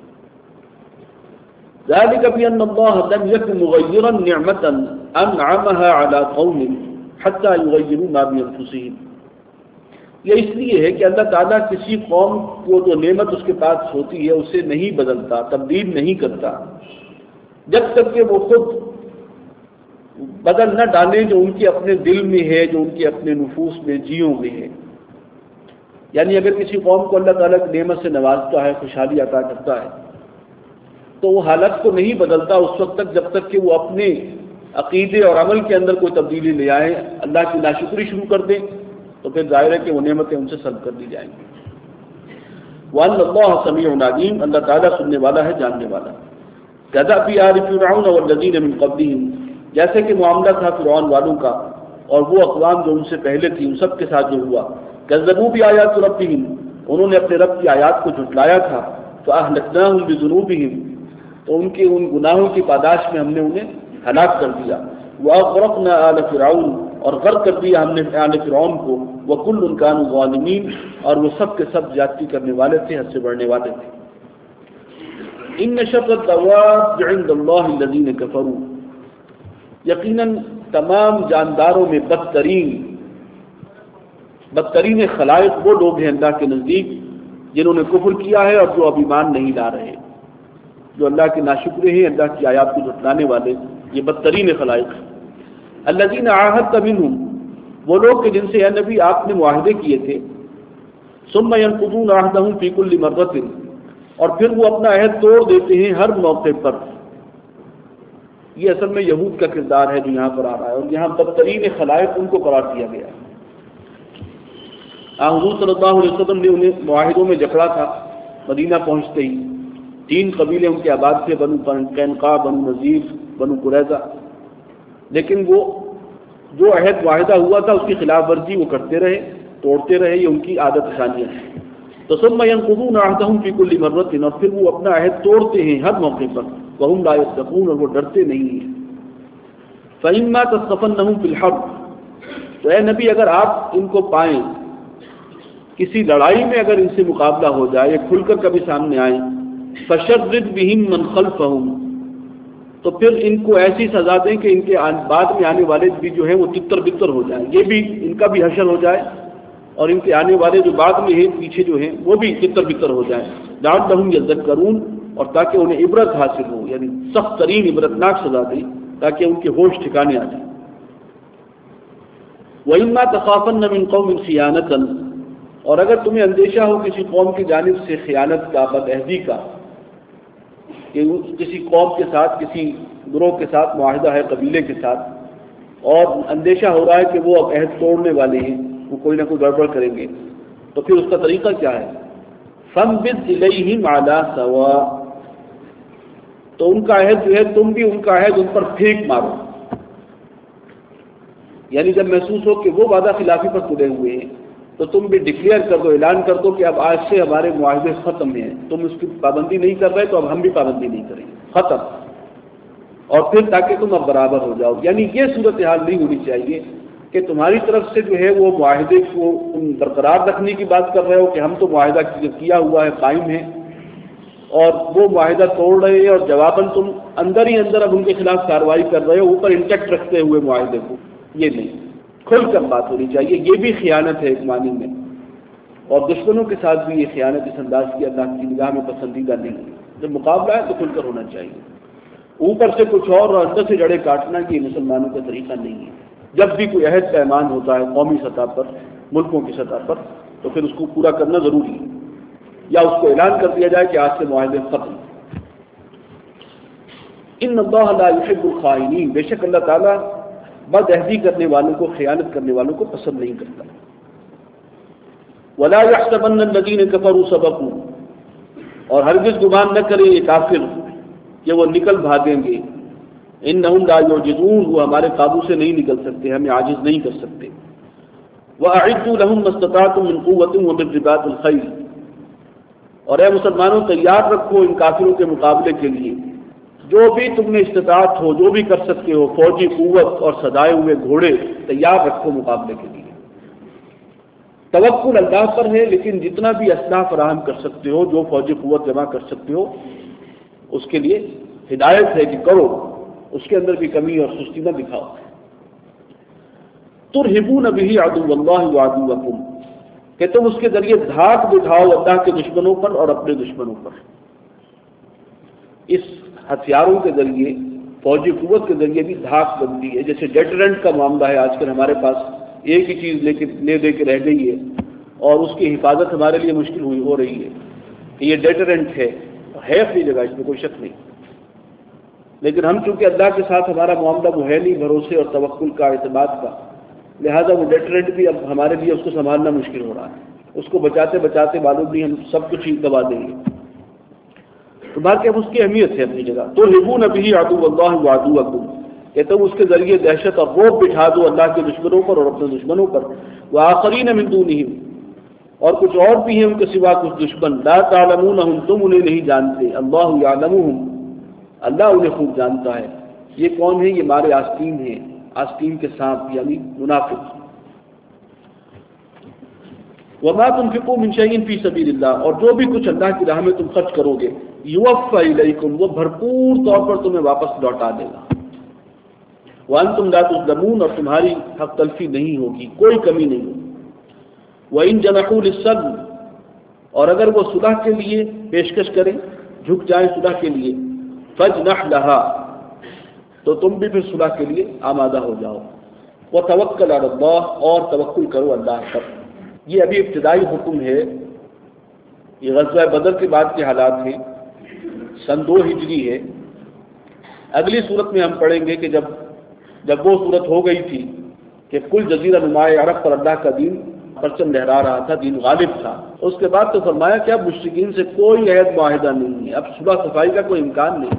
ذلك بأن الله لم يكن مغيرا نعمة أنعمها على قوم حتى يغيروا ما بأنفسهم، یہ اس لیے ہے کہ اللہ تعالیٰ کسی قوم کو جو نعمت اس کے پاس ہوتی ہے اسے نہیں بدلتا، تبدیل نہیں کرتا، جب تک کہ وہ خود بدل نہ ڈالیں جو ان کے اپنے دل میں ہے، جو ان کے اپنے نفوس میں، جیوں میں ہے۔ یعنی اگر کسی قوم کو اللہ تعالیٰ کی نعمت سے نوازتا ہے، خوشحالی عطا کرتا ہے، تو وہ حالت کو نہیں بدلتا اس وقت تک جب تک کہ وہ اپنے عقیدے اور عمل کے اندر کوئی تبدیلی لے آئیں، اللہ کی ناشکری شروع کر دیں، تو پھر ظاہر ہے کہ وہ نعمتیں ان سے سلب کر دی جائیں گی۔ وَأَنَّ اللَّهَ سَمِيعٌ عَلِيمٌ، اللہ تعالیٰ سننے والا ہے، جاننے والا ہے۔ كَذَّبَ آلُ فِرْعَوْنَ وَالَّذِينَ مِن قَبْلِهِمْ، جیسے کہ معاملہ تھا فرعون والوں کا اور وہ اقوام جو ان سے پہلے تھی، ان سب کے ساتھ جو ہوا۔ كَذَّبُوا بِآيَاتِ رَبِّهِمْ، انہوں نے اپنے رب کی آیات کو جھٹلایا تھا۔ فَأَهْلَكْنَاهُمْ بِذُنُوبِهِمْ، تو ان کے ان گناہوں کی پاداش میں ہم نے انہیں ہلاک کر دیا۔ وَأَغْرَقْنَا آلَ فِرْعَوْنَ، اور غرق کر دیا ہم نے آل فرعون کو۔ وَكُلٌّ كَانُوا ظَالِمِينَ، اور وہ سب کے سب زیادتی کرنے والے تھے، حد سے بڑھنے والے تھے۔ إِنَّ شَرَّ الدَّوَابِّ عِندَ اللَّهِ الَّذِينَ كَفَرُوا، یقیناً تمام جانداروں میں بدترین خلائق وہ لوگ ہیں اللہ کے نزدیک جنہوں نے کفر کیا ہے اور جو اب ایمان نہیں لا رہے، جو اللہ کے ناشکرے ہیں، اللہ کی آیات کو جھٹلانے والے، یہ بدترین خلائق ہیں۔ الذین عاہدت منہم، وہ لوگ کہ جن سے اے نبی آپ نے معاہدے کیے تھے، ثم ينقضون عہدہم فی کل مرۃ، اور پھر وہ اپنا عہد توڑ دیتے ہیں ہر موقع پر۔ یہ اصل میں یہود کا کردار ہے جو یہاں پر آ رہا ہے، اور یہاں بدترین خلائق ان کو قرار دیا گیا ہے۔ حضور صلی اللہ علیہ وسلم نے انہیں معاہدوں میں جکڑا تھا، مدینہ پہنچتے ہی 3 قبیلے ان کے آباد تھے، بنو قینقاع، بنو نذیر، بنو قریظہ، لیکن وہ جو عہد معاہدہ ہوا تھا اس کی خلاف ورزی وہ کرتے رہے، توڑتے رہے، یہ ان کی عادت ثانیہ ہے۔ تو ثم ينقضون عہدہم فی کل مرۃ، اور پھر وہ اپنا عہد توڑتے ہیں ہر موقع پر، وہم لا یتقون، اور وہ ڈرتے نہیں ہیں۔ فإما تثقفنہم فی الحرب، تو اے نبی اگر آپ ان کو پائیں کسی لڑائی میں، اگر ان سے مقابلہ ہو جائے، یہ کھل کر کبھی سامنے آئیں، فشرد بہم من خلفہم، تو پھر ان کو ایسی سزا دیں کہ ان کے بعد میں آنے والے بھی جو ہیں وہ تتر بتر ہو جائیں، یہ بھی ان کا بھی حشر ہو جائے، اور ان کے آنے والے جو بعد میں ہیں پیچھے جو ہیں وہ بھی تتر بتر ہو جائیں۔ لعلہم یذکرون، اور تاکہ انہیں عبرت حاصل ہو، یعنی سخت ترین عبرتناک سزا دیں تاکہ ان کے ہوش ٹھکانے آ جائیں۔ وَإِمَّا تَخَافَنَّ مِن قَوْمٍ خِيَانَةً، اور اگر تمہیں اندیشہ ہو کسی قوم کی جانب سے خیانت کا، بدعہدی کا، کہ کسی قوم کے ساتھ، کسی گروہ کے ساتھ معاہدہ ہے، قبیلے کے ساتھ، اور اندیشہ ہو رہا ہے کہ وہ اب عہد توڑنے والے ہیں، وہ کوئی نہ کوئی گڑبڑ کریں گے، تو پھر اس کا طریقہ کیا ہے؟ فَانبِذْ إِلَيْهِمْ عَلَى سَوَاءٍ، تو ان کا عہد جو ہے تم بھی ان کا عہد ان پر پھینک مارو، یعنی جب محسوس ہو کہ وہ وعدہ خلافی پر تلے ہوئے ہیں تو تم بھی ڈکلیئر کر دو، اعلان کر دو کہ اب آج سے ہمارے معاہدے ختم ہیں، تم اس کی پابندی نہیں کر رہے تو اب ہم بھی پابندی نہیں کریں گے، ختم، اور پھر تاکہ تم اب برابر ہو جاؤ۔ یعنی یہ صورتحال نہیں ہونی چاہیے کہ تمہاری طرف سے جو ہے وہ معاہدے کو برقرار رکھنے کی بات کر رہے ہو کہ ہم تو معاہدہ کیا ہوا ہے، قائم ہے، اور وہ معاہدہ توڑ رہے ہیں اور جواباً تم اندر ہی اندر اب ان کے خلاف کارروائی کر رہے ہو اوپر انٹیکٹ رکھتے ہوئے معاہدے کو۔ یہ نہیں، کھل کر بات ہونی چاہیے، یہ بھی خیانت ہے ایک معنی میں، اور دشمنوں کے ساتھ بھی یہ خیانت اس انداز کی اللہ کی نگاہ میں پسندیدہ نہیں ہے۔ جب مقابلہ ہے تو کھل کر ہونا چاہیے، اوپر سے کچھ اور اندر سے جڑے کاٹنا یہ مسلمانوں کا طریقہ نہیں ہے۔ جب بھی کوئی عہد پیمان ہوتا ہے قومی سطح پر، ملکوں کی سطح پر، تو پھر اس کو پورا کرنا ضروری ہے، یا اس کو اعلان کر دیا جائے کہ آج سے معاہدے ختم۔ ان اللہ لا يحب الخائنین، بے شک اللہ تعالیٰ بد عہدی کرنے والوں کو، خیانت کرنے والوں کو پسند نہیں کرتا۔ ولا يحسبن الذين كفروا سبقوا، اور ہرگز گمان نہ کرے یہ کافر کہ وہ نکل بھاگیں گے، انہم لا یعجزون، وہ ہمارے قابو سے نہیں نکل سکتے، ہمیں عاجز نہیں کر سکتے۔ وَأَعِدُّوا لَهُم مَّا اسْتَطَعْتُم مِّن قُوَّةٍ وَمِن رِّبَاطِ الْخَيْلِ، اور اے مسلمانوں تیار رکھو ان کافروں کے مقابلے کے لیے جو بھی تم میں استطاعت ہو، جو بھی کر سکتے ہو، فوجی قوت اور سجائے ہوئے گھوڑے تیار رکھو مقابلے کے لیے۔ توکل اللہ پر ہے، لیکن جتنا بھی اسلحہ فراہم کر سکتے ہو، جو فوجی قوت جمع کر سکتے ہو، اس کے لیے ہدایت ہے کہ کرو، اس کے اندر بھی کمی اور سستی نہ دکھاؤ۔ ترہبون بہ عدو اللہ وعدوکم، کہ تم اس کے ذریعے دھاک بٹھاؤ اللہ کے دشمنوں پر اور اپنے دشمنوں پر۔ اس ہتھیاروں کے ذریعے، فوجی قوت کے ذریعے بھی دھاک بنتی ہے، جیسے ڈیٹرنٹ کا معاملہ ہے آج کل ہمارے پاس، ایک ہی چیز لے دے کے رہ گئی ہے اور اس کی حفاظت ہمارے لیے مشکل ہو رہی ہے کہ یہ ڈیٹرنٹ ہے اپنی جگہ، اس میں کوئی شک نہیں، لیکن ہم چونکہ اللہ کے ساتھ ہمارا معاملہ وہ ہے نہیں بھروسے اور توکل کا، اعتماد کا، لہذا وہ ڈیٹرنٹ بھی اب ہمارے لیے اس کو سنبھالنا مشکل ہو رہا ہے، اس کو بچاتے بچاتے معلوم نہیں ہم سب کچھ ہی دبا دیں گے۔ تو باقی اب اس کی اہمیت ہے اپنی جگہ۔ ترہبون بہ عدو اللہ وعدوکم، کہ تم اس کے ذریعے دہشت اور رعب بٹھا دو اللہ کے دشمنوں پر اور اپنے دشمنوں پر۔ وآخرین من دونہم، اور کچھ اور بھی ہیں ان کے سوا کچھ دشمن، لا تعلمونہم، تم انہیں نہیں جانتے، اللہ یعلمہم، اللہ انہیں خوب جانتا ہے۔ یہ کون ہے؟ یہ مارے آستین ہیں، آستین کے سانپ یعنی منافق۔ وما تنفقوا من شيء في سبيل الله، اور جو بھی کچھ اللہ کی راہ میں تم خرچ کرو گے، یوفى الیکم، وہ بھرپور طور پر تمہیں واپس لوٹا دے گا۔ وانتم لا تظلمون، اور تمہاری حق تلفی نہیں ہوگی، کوئی کمی نہیں ہوگی۔ وان جنحوا للسلم، اور اگر وہ صلح کے لیے پیشکش کریں، جھک جائیں صلح کے لیے، فاجنح لها، تو تم بھی پھر صلح کے لیے آمادہ ہو جاؤ۔ وتوکل علی اللہ، اور توکل کرو اللہ پر۔ یہ ابھی ابتدائی حکم ہے، یہ غزوہ بدر کے بعد کے حالات ہیں، سن 2 ہجری ہے۔ اگلی صورت میں ہم پڑھیں گے کہ جب وہ صورت ہو گئی تھی کہ کل جزیرہ نماء عرب پر اللہ کا دین پرچم لہرا رہا تھا، دین غالب تھا، اس کے بعد تو فرمایا کہ اب مشرکین سے کوئی عہد معاہدہ نہیں ہے، اب صلح صفائی کا کوئی امکان نہیں،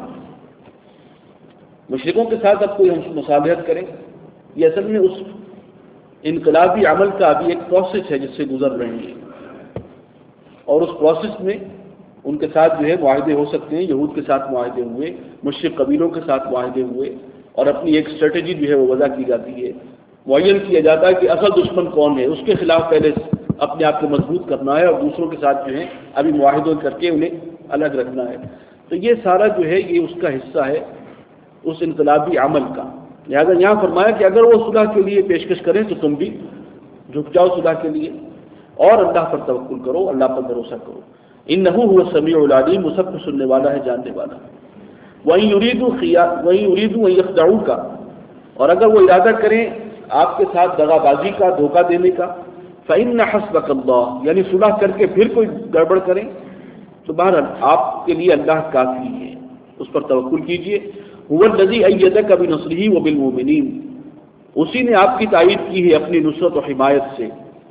مشرکوں کے ساتھ اب کوئی ہم مصالحت کریں۔ یہ اصل میں اس انقلابی عمل کا ابھی ایک پروسیس ہے جس سے گزر رہے ہیں، اور اس پروسیس میں ان کے ساتھ جو ہے معاہدے ہو سکتے ہیں۔ یہود کے ساتھ معاہدے ہوئے، مشرک قبیلوں کے ساتھ معاہدے ہوئے، اور اپنی ایک اسٹریٹجی جو ہے وہ وضع کی جاتی ہے، معین کیا جاتا ہے کہ اصل دشمن کون ہے، اس کے خلاف پہلے اپنے آپ کو مضبوط کرنا ہے اور دوسروں کے ساتھ جو ہے ابھی معاہدوں کر کے انہیں الگ رکھنا ہے۔ تو یہ سارا جو ہے یہ اس کا حصہ ہے اس انقلابی عمل کا۔ لہٰذا یہاں فرمایا کہ اگر وہ صلح کے لیے پیشکش کریں تو تم بھی جھک جاؤ صلح کے لیے، اور اللہ پر توکل کرو، اللہ پر بھروسہ کرو۔ انہ هو السمیع العلیم، وہ سب کو سننے والا ہے، جاننے والا ہے۔ وَإِن يُرِيدُوا أَن يَخْدَعُوكَ، اور اگر وہ ارادہ کریں آپ کے ساتھ دغا بازی کا، دھوکہ دینے کا، فَإِنَّ حَسْبَكَ اللَّهُ، یعنی صلح کر کے پھر کوئی گڑبڑ کریں تو بہرحال آپ کے لیے اللہ کافی ہے، اس پر توکل کیجئے۔ هُوَ الَّذِي أَيَّدَكَ بِنَصْرِهِ وَبِالْمُؤْمِنِينَ، اسی نے آپ کی تائید کی ہے اپنی نصرت و حمایت سے،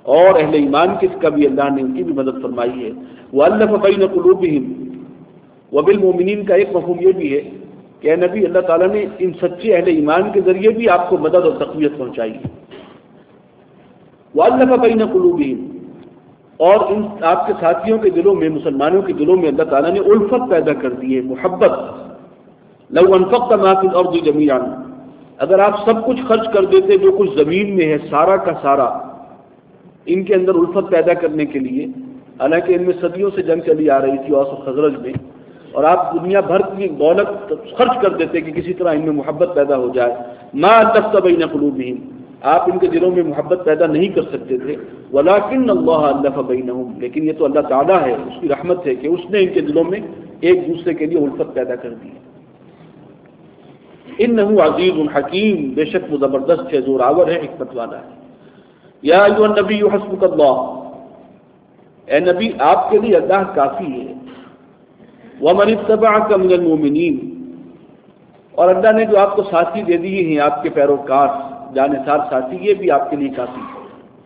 اور اہل ایمان کس کا بھی اللہ نے ان کی بھی مدد فرمائی ہے۔ وَأَلَّفَ بَيْنَ قُلُوبِهِمْ وَبِالْمُؤْمِنِينَ کا ایک مفہوم یہ بھی ہے کہ اے نبی، اللہ تعالیٰ نے ان سچے اہل ایمان کے ذریعے بھی آپ کو مدد اور تقویت پہنچائی ہے۔ وَأَلَّفَ بَيْنَ قُلُوبِهِمْ، اور ان آپ کے ساتھیوں کے دلوں میں، مسلمانوں کے دلوں میں اللہ تعالیٰ نے الفت پیدا کر دی ہے، محبت۔ لَوْ أَنفَقْتَ مَا فِي الْأَرْضِ جَمِيعًا، اگر آپ سب کچھ خرچ کر دیتے جو کچھ زمین میں ہے سارا کا سارا، ان کے اندر الفت پیدا کرنے کے لیے، حالانکہ ان میں صدیوں سے جنگ چلی آ رہی تھی اوس و خزرج میں، اور آپ دنیا بھر کی دولت خرچ کر دیتے کہ کسی طرح ان میں محبت پیدا ہو جائے، ما أَلَّفْتَ بَيْنَ قُلُوبِهِمْ، آپ ان کے دلوں میں محبت پیدا نہیں کر سکتے تھے، وَلَٰكِنَّ اللَّهَ أَلَّفَ بَيْنَهُمْ، لیکن یہ تو اللہ تعالیٰ ہے، اس کی رحمت ہے کہ اس نے ان کے دلوں میں ایک دوسرے کے لیے الفت پیدا کر دی۔ إِنَّهُ عَزِيزٌ حَكِيمٌ، بے شک وہ زبردست ہے، زوراور ہے، حکمت والا ہے۔ یا ایھا النبی حسبک اللہ، اے نبی آپ کے لیے اللہ کافی ہے۔ وَمَنِ اتَّبَعَكَ مِنَ الْمُؤْمِنِينَ، اور اللہ نے جو آپ کو ساتھی دے دیے ہیں، آپ کے پیروکار جانثار ساتھی، یہ بھی آپ کے لیے کافی ہے۔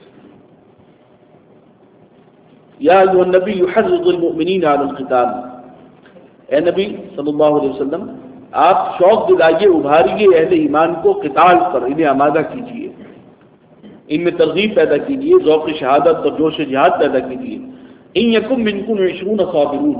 یا ایھا النبی حرض المؤمنین علی القتال، اے نبی صلی اللہ علیہ وسلم آپ شوق دلائیے، ابھاریے اہل ایمان کو قتال پر، انہیں آمادہ کیجیے، ان میں ترغیب پیدا کیجیے، ذوق شہادت اور جوش جہاد پیدا کیجیے۔ ان یکم منکم 20 صابرون،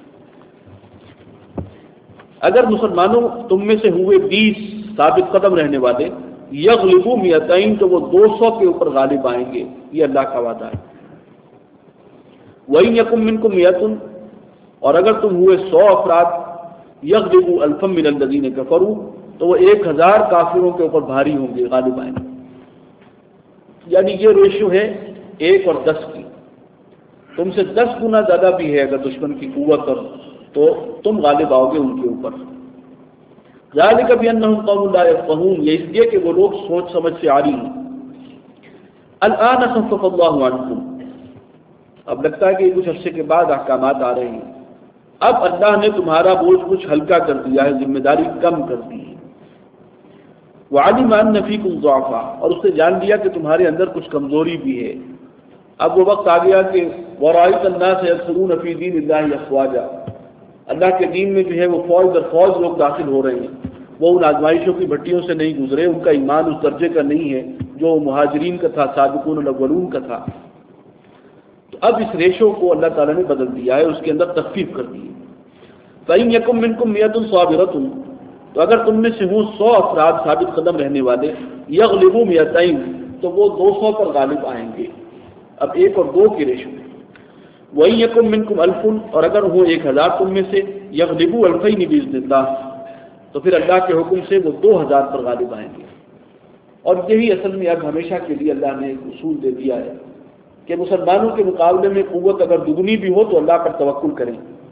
اگر مسلمانوں تم میں سے ہوئے 20 ثابت قدم رہنے والے، یغلبوا 200 تو وہ 200 کے اوپر غالب آئیں گے، یہ اللہ کا وعدہ ہے۔ وَإِن يَكُن مِّنكُم 100، اور اگر تم ہوئے 100 افراد، یغلبوا 1000 من الذین کفروا تو وہ 1000 کافروں کے اوپر بھاری ہوں گے، غالب آئیں گے۔ یعنی یہ ریشو ہے 1 اور 10 کی، تم سے 10 گنا زیادہ بھی ہے اگر دشمن کی قوت اور تو تم غالب آؤ گے ان کے اوپر۔ ذالک بأنہم قوم لا یفقہون، یہ اس لیے کہ وہ لوگ سوچ سمجھ سے عاری ہیں۔ الآن خفف اللہ عنکم، اب لگتا ہے کہ کچھ عرصے کے بعد احکامات آ رہے ہیں، اب اللہ نے تمہارا بوجھ کچھ ہلکا کر دیا ہے، ذمہ داری کم کر دی ہے۔ وعلم ان فیکم ضعفا، اور اس نے جان لیا کہ تمہارے اندر کچھ کمزوری بھی ہے۔ اب وہ وقت آ گیا کہ ورأیت الناس یدخلون فی دین اللہ افواجا، اللہ کے دین میں جو ہے وہ فوج در فوج لوگ داخل ہو رہے ہیں، وہ ان آزمائشوں کی بھٹیوں سے نہیں گزرے، ان کا ایمان اس درجے کا نہیں ہے جو مہاجرین کا تھا، سابقون الاولون کا تھا۔ تو اب اس ریشو کو اللہ تعالیٰ نے بدل دیا ہے، اس کے اندر تخفیف کر دی ہے۔ فَإِن يَكُن مِّنكُم 100 صَابِرَةٌ، تو اگر تم میں سے ہوں 100 افراد ثابت قدم رہنے والے، یغلبوا 200 تو وہ 200 پر غالب آئیں گے۔ اب 1 اور 2 کی ریشو ہے۔ وَإِن يَكُن مِّنكُمْ 1000، اور اگر ہو 1000 تم میں سے، یغلبوا 2000 بإذن اللہ، تو پھر اللہ کے حکم سے وہ 2000 پر غالب آئیں گے۔ اور یہی اصل میں اب ہمیشہ کے لیے اللہ نے ایک اصول دے دیا ہے کہ مسلمانوں کے مقابلے میں قوت اگر دگنی بھی ہو تو اللہ پر توکل کریں،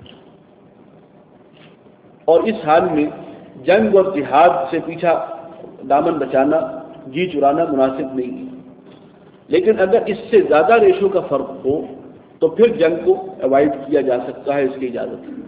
اور اس حال میں جنگ اور جہاد سے پیچھا دامن بچانا، جی چرانا مناسب نہیں ہے۔ لیکن اگر اس سے زیادہ ریشو کا فرق ہو تو پھر جنگ کو اوائڈ کیا جا سکتا ہے، اس کی اجازت ہے۔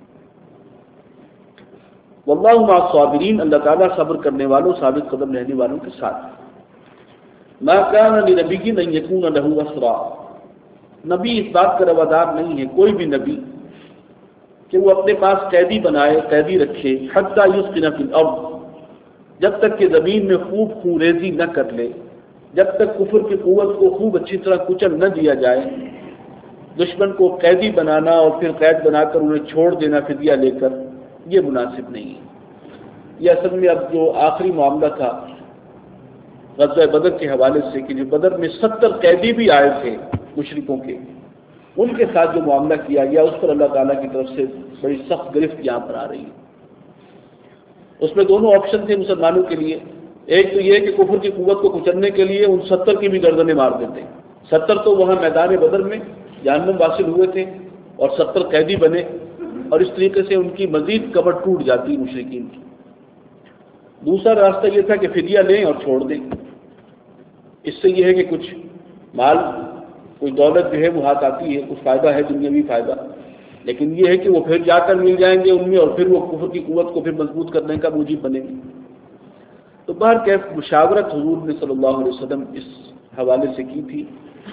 واللہ مع الصابرین، اللہ تعالیٰ صبر کرنے والوں، ثابت قدم رہنے والوں کے ساتھ۔ ما کان لنبی ان یکون لہ اسرا، نبی اس بات کا روادار نہیں ہے، کوئی بھی نبی، کہ وہ اپنے پاس قیدی بنائے، قیدی رکھے، حتی یسکن فی الارض، جب تک کہ زمین میں خوب خونریزی نہ کر لے، جب تک کفر کی قوت کو خوب اچھی طرح کچل نہ دیا جائے۔ دشمن کو قیدی بنانا اور پھر قید بنا کر انہیں چھوڑ دینا فدیہ لے کر، یہ مناسب نہیں ہے۔ یہ اصل میں اب جو آخری معاملہ تھا غزوہ بدر کے حوالے سے، کہ جو بدر میں 70 قیدی بھی آئے تھے مشرکوں کے، ان کے ساتھ جو معاملہ کیا گیا اس پر اللہ تعالیٰ کی طرف سے بڑی سخت گرفت یہاں پر آ رہی ہے۔ اس میں دونوں آپشن تھے مسلمانوں کے لیے، ایک تو یہ کہ کفر کی قوت کو کچلنے کے لیے ان 70 کی بھی گردنیں مار دیتے، 70 تو وہاں میدان بدر میں جہنم واصل ہوئے تھے اور 70 قیدی بنے، اور اس طریقے سے ان کی مزید کمر ٹوٹ جاتی مشرکین کی۔ دوسرا راستہ یہ تھا کہ فدیہ لیں اور چھوڑ دیں، اس سے یہ ہے کہ کچھ مال، کوئی دولت جو ہے وہ ہاتھ آتی ہے، کچھ فائدہ ہے، دنیاوی فائدہ، لیکن یہ ہے کہ وہ پھر جا کر مل جائیں گے ان میں، اور پھر وہ کفر کی قوت کو پھر مضبوط کرنے کا موجب بنے گی۔ تو بہرکیف مشاورت حضور نے صلی اللہ علیہ وسلم اس حوالے سے کی تھی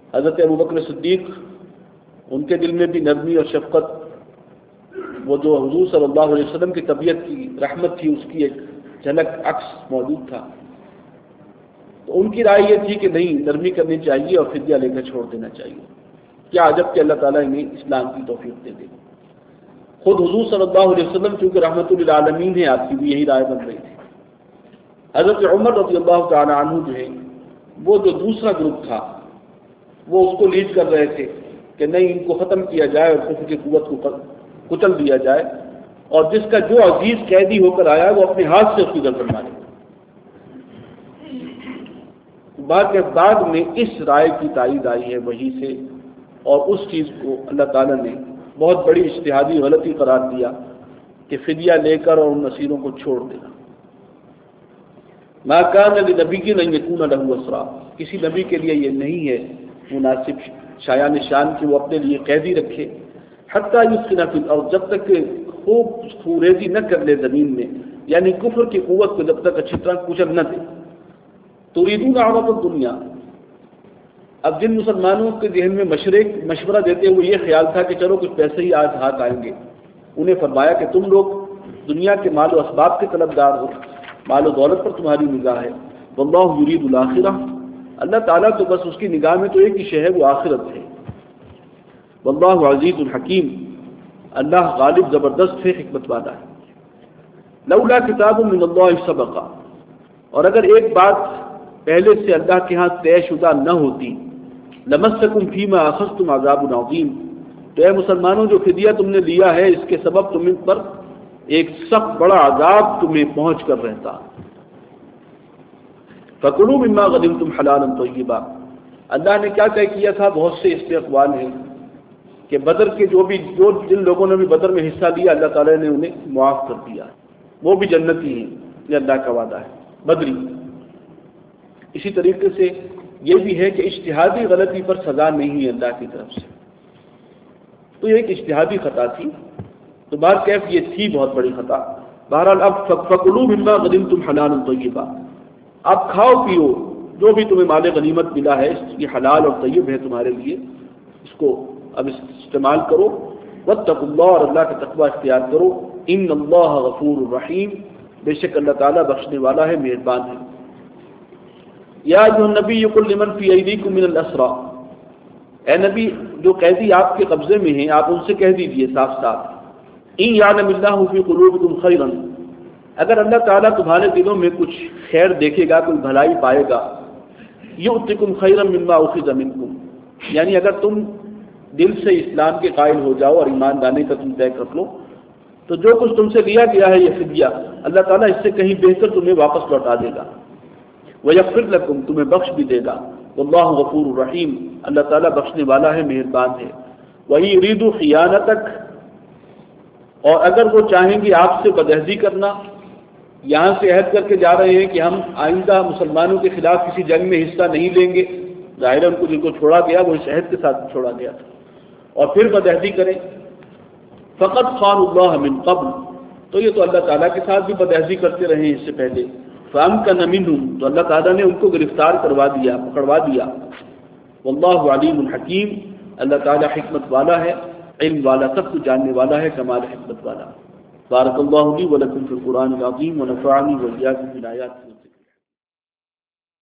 حضرت ابوبکر صدیق، ان کے دل میں بھی نرمی اور شفقت، وہ جو حضور صلی اللہ علیہ وسلم کی طبیعت کی رحمت تھی اس کی ایک جھلک عکس موجود تھا. تو ان کی رائے یہ تھی کہ نہیں، نرمی کرنی چاہیے اور فدیہ لے کر چھوڑ دینا چاہیے. کیا عجب کہ اللہ تعالیٰ نے اسلام کی توفیق دے دی. خود حضور صلی اللہ علیہ وسلم چونکہ رحمت للعالمین ہیں، آپ کی بھی یہی رائے بن رہی تھی. حضرت عمر رضی اللہ تعالی عنہ جو ہے، وہ جو دوسرا گروپ تھا وہ اس کو لیڈ کر رہے تھے کہ نہیں، ان کو ختم کیا جائے اور کفر کی قوت کو کچل دیا جائے، اور جس کا جو عزیز قیدی ہو کر آیا وہ اپنے ہاتھ سے اس کی گردن مارے. بعد میں اس رائے کی تائید آئی ہے وحی سے، اور اس چیز کو اللہ تعالیٰ نے بہت بڑی اجتہادی غلطی قرار دیا کہ فدیہ لے کر اور ان اسیروں کو چھوڑ دینا. ما کان لنبی ان یکون لہ اسرا، کسی نبی کے لیے یہ نہیں ہے مناسب شایان شان کہ وہ اپنے لیے قیدی رکھے، حتی یسکن فی الارض، جب تک کہ خوب خوریزی نہ کر لے زمین میں، یعنی کفر کی قوت کو جب تک اچھی طرح کچل نہ دے. تریدون عرض الدنیا، اب جن مسلمانوں کے ذہن میں مشورہ دیتے ہوئے یہ خیال تھا کہ چلو کچھ پیسے ہی آج ہاتھ آئیں گے، انہیں فرمایا کہ تم لوگ دنیا کے مال و اسباب کے طلبدار ہو، مال و دولت پر تمہاری نگاہ ہے. واللہ یرید الاخرہ، اللہ تعالیٰ تو بس اس کی نگاہ میں تو ایک ہی شے ہے، وہ آخرت ہے. واللہ عزیز الحکیم، اللہ غالب زبردست ہے، حکمت والا ہے. لولا کتاب من اللہ سبق، اور اگر ایک بات پہلے سے اللہ کے ہاں طے شدہ نہ ہوتی، لمسکم فیما اخذتم عذاب عظیم، تو اے مسلمانوں جو فدیہ تم نے لیا ہے اس کے سبب تم پر ایک سخت بڑا عذاب تمہیں پہنچ کر رہتا. فَكُلُوا مِمَّا غَنِمْتُمْ حَلَالًا طَيِّبًا، اللہ نے کیا طے کیا تھا؟ بہت سے اس کے اقوال ہیں کہ بدر کے جن لوگوں نے بھی بدر میں حصہ لیا اللہ تعالیٰ نے انہیں معاف کر دیا، وہ بھی جنتی ہیں، یہ اللہ کا وعدہ ہے بدری. اسی طریقے سے یہ بھی ہے کہ اجتہادی غلطی پر سزا نہیں ہے اللہ کی طرف سے، تو یہ ایک اجتہادی خطا تھی. تو بہرکیف یہ تھی بہت بڑی خطا. بہرحال اب فَكُلُوا مِمَّا غَنِمْتُمْ حَلَالًا طَيِّبًا، اب کھاؤ پیو جو بھی تمہیں مال غنیمت ملا ہے، یہ حلال اور طیب ہے تمہارے لیے، اس کو اب استعمال کرو. واتقوا اللہ، اور اللہ کا تقوی اختیار کرو. ان اللہ غفور الرحیم، بے شک اللہ تعالیٰ بخشنے والا ہے، مہربان ہے. یا ایھا النبی قل لمن فی ایدیکم من الاسریٰ، اے نبی جو قیدی آپ کے قبضے میں ہیں آپ ان سے کہہ دیجئے صاف صاف، ان یعلم اللہ فی قلوبکم خیرا، اگر اللہ تعالیٰ تمہارے دلوں میں کچھ خیر دیکھے گا، کوئی بھلائی پائے گا، یؤتکم خیرا مما اخذ منکم، یعنی اگر تم دل سے اسلام کے قائل ہو جاؤ اور ایمان لانے کا تم طے کر لو، تو جو کچھ تم سے لیا گیا ہے یہ فدیہ، اللہ تعالیٰ اس سے کہیں بہتر تمہیں واپس لوٹا دے گا. وَيَغْفِرْ لَكُمْ، تمہیں بخش بھی دے گا. واللہ غفور الرحیم، اللہ تعالیٰ بخشنے والا ہے، مہربان ہے. وَإِن يُرِيدُوا خِيَانَتَكَ، اور اگر وہ چاہیں گے آپ سے بدعہدی کرنا، یہاں سے عہد کر کے جا رہے ہیں کہ ہم آئندہ مسلمانوں کے خلاف کسی جنگ میں حصہ نہیں لیں گے، ظاہر ان کو جن کو چھوڑا گیا وہ اس عہد کے ساتھ چھوڑا گیا تھا، اور پھر بدعہدی کریں، فقط خانوا اللہ من قبل، تو یہ تو اللہ تعالیٰ کے ساتھ بھی بدعہدی کرتے رہے ہیں اس سے پہلے. فَأَمْكَنَ مِنْهُمْ، تو اللہ تعالیٰ نے ان کو گرفتار کروا دیا، پکڑوا دیا. واللہ علیم الحکیم، اللہ تعالیٰ حکمت والا ہے، علم والا، سب کچھ جاننے والا ہے، کمال حکمت والا. بارک اللہ لی ولکم فی القرآن العظیم ونفعنی وإیاکم بالآیات.